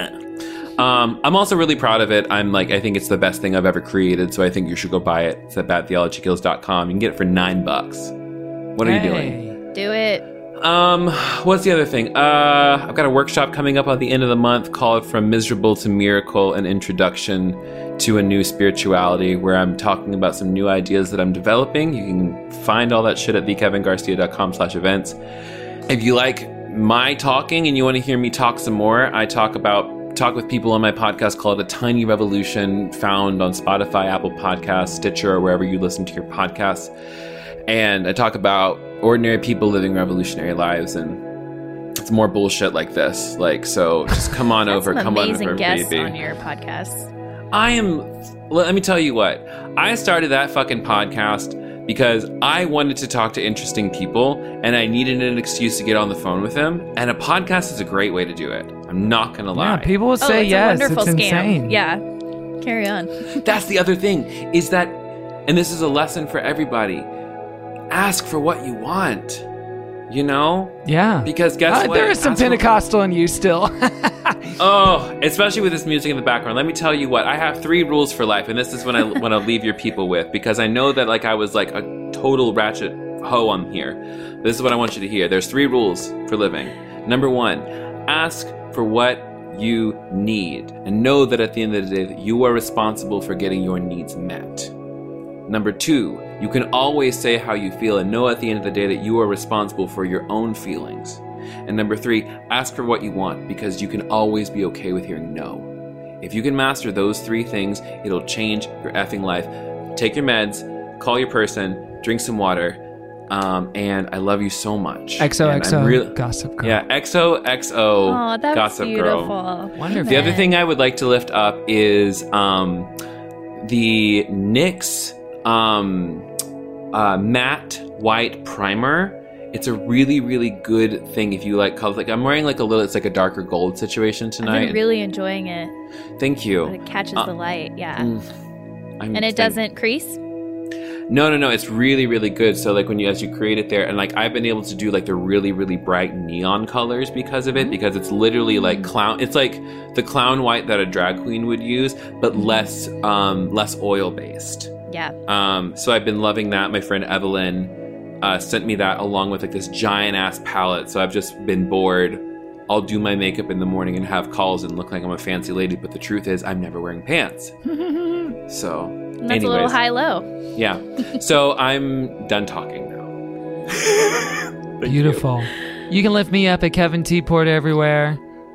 Um, I'm also really proud of it. I'm like, I think it's the best thing I've ever created, so I think you should go buy it. It's at bad theology kills dot com. You can get it for nine bucks. What are you doing? Do it. Um, what's the other thing? Uh, I've got a workshop coming up at the end of the month called From Miserable to Miracle, an Introduction to a New Spirituality, where I'm talking about some new ideas that I'm developing. You can find all that shit at the kevin garcia dot com slash events. If you like my talking and you want to hear me talk some more, I talk about talk with people on my podcast called A Tiny Revolution, found on Spotify, Apple Podcasts, Stitcher, or wherever you listen to your podcasts. And I talk about ordinary people living revolutionary lives, and it's more bullshit like this. Like, so just come on over, Some come on amazing over, guests baby. on your podcast. I am, let me tell you what, I started that fucking podcast because I wanted to talk to interesting people and I needed an excuse to get on the phone with them. And a podcast is a great way to do it. I'm not going to lie. Yeah, people will Oh, say it's yes. a wonderful It's scam. insane. Yeah. Carry on. That's the other thing, is that, and this is a lesson for everybody, ask for what you want, you know? Yeah. Because guess Uh, what? there is some Ask for- Pentecostal in you still. Oh, especially with this music in the background. Let me tell you what, I have three rules for life, and this is what I want to leave your people with, because I know that like I was like a total ratchet hoe on here. This is what I want you to hear. There's three rules for living. Number one, ask for what you need, and know that at the end of the day that you are responsible for getting your needs met. Number two, you can always say how you feel and know at the end of the day that you are responsible for your own feelings. And number three, ask for what you want, because you can always be okay with hearing no. If you can master those three things, it'll change your effing life. Take your meds, call your person, drink some water, um, and I love you so much. X O X O real- Gossip Girl. Yeah, X O X O Oh, that was Gossip beautiful. Girl. Wonderful. The other thing I would like to lift up is um, the NYX um, uh, matte white primer. It's a really, really good thing if you like colors. Like I'm wearing like a little, it's like a darker gold situation tonight. I've been really enjoying it. Thank you. It catches Uh, the light, yeah. mm, I'm and it thank- doesn't crease? No, no, no. It's really, really good. So like when you, as you create it there, and like I've been able to do like the really, really bright neon colors because of it, because it's literally like clown. It's like the clown white that a drag queen would use, but less, um, less oil based. Yeah. Um, so I've been loving that. My friend Evelyn uh, sent me that along with like this giant ass palette. So I've just been bored. I'll do my makeup in the morning and have calls and look like I'm a fancy lady. But the truth is, I'm never wearing pants. So, And that's anyways, a little high-low. yeah. So I'm done talking now. Beautiful. You. you can lift me up at Kevin T. Porter everywhere.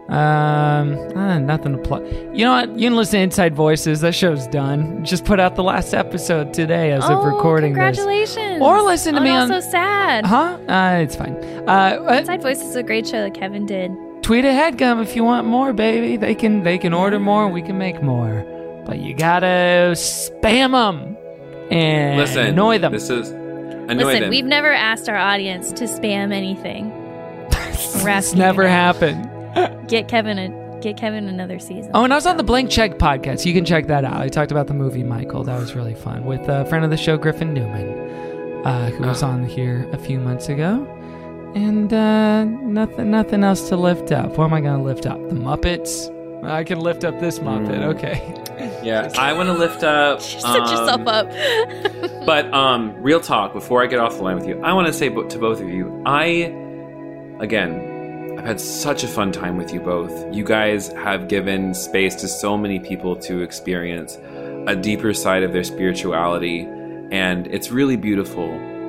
Um, ah, nothing to plug. You know what? You can listen to Inside Voices. That show's done. Just put out the last episode today as oh, of recording congratulations. this. Or listen to oh, me no, on. so sad. Huh? Uh, it's fine. Uh, Inside Voices is a great show that Kevin did. Tweet ahead, Gum, if you want more, baby. They can they can order more. We can make more. But you gotta spam them and Listen, annoy them. This is annoy Listen, them. we've never asked our audience to spam anything. We're It's asking never you now. happened. Get Kevin a get Kevin another season. Oh, and I was on the Blank Check podcast. You can check that out. I talked about the movie Michael. That was really fun with a friend of the show, Griffin Newman, uh, who was on here a few months ago. And uh, nothing, nothing else to lift up. What am I going to lift up? The Muppets. I can lift up this Muppet. Mm. Okay. Yeah, I want to lift up. Set um, yourself up. But um, real talk. Before I get off the line with you, I want to say bo- to both of you, I, again, I've had such a fun time with you both. You guys have given space to so many people to experience a deeper side of their spirituality, and it's really beautiful.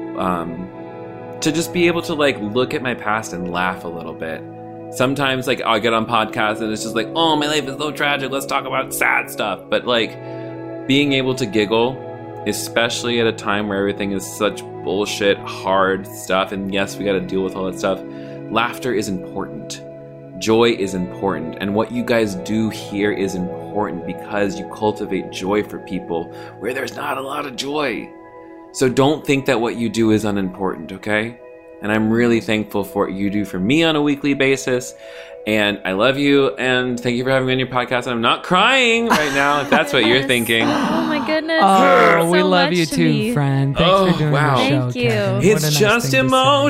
Um, to just be able to like look at my past and laugh a little bit. Sometimes like I'll get on podcasts and it's just like, oh, my life is so tragic, let's talk about sad stuff. But like being able to giggle, especially at a time where everything is such bullshit, hard stuff, and yes, we got to deal with all that stuff, laughter is important. Joy is important. And what you guys do here is important because you cultivate joy for people where there's not a lot of joy. So don't think that what you do is unimportant, okay? And I'm really thankful for what you do for me on a weekly basis. And I love you, and thank you for having me on your podcast. And I'm not crying right now, if that's what you're thinking. Oh my goodness. Oh, so we love much you to too, me. friend. Thanks Oh, for doing wow. the show, Thank you. Kevin. What It's a nice just thing to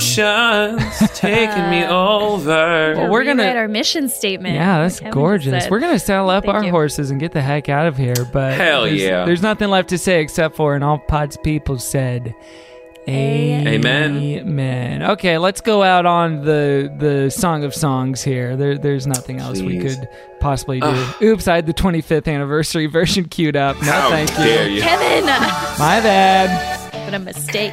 emotions taking me over. Well, we're gonna- rewrite our mission statement. Yeah, that's Kevin gorgeous. said. We're gonna saddle up Thank our you. horses and get the heck out of here. But Hell there's, yeah. there's nothing left to say except for, and all Pod's people said, Amen. Amen. Okay, let's go out on the the Song of Songs here. There, there's nothing else we Please. could possibly do. Ugh. Oops, I had the twenty-fifth anniversary version queued up. No, How thank dare you. you. Kevin! My bad. What a mistake.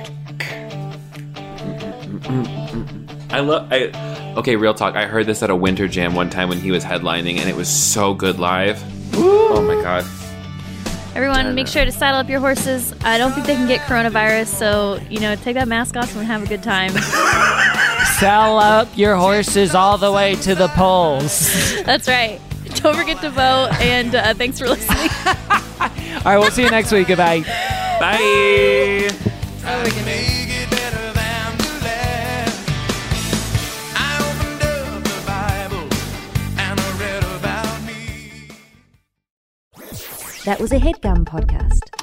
I love. I okay. Real talk. I heard this at a Winter Jam one time when he was headlining, and it was so good live. Oh my god. Everyone, make sure to saddle up your horses. I don't think they can get coronavirus, so, you know, take that mask off and have a good time. Saddle up your horses all the way to the polls. That's right. Don't forget to vote, and uh, thanks for listening. All right, we'll see you next week. Goodbye. Bye. Oh, my goodness. That was a HeadGum podcast.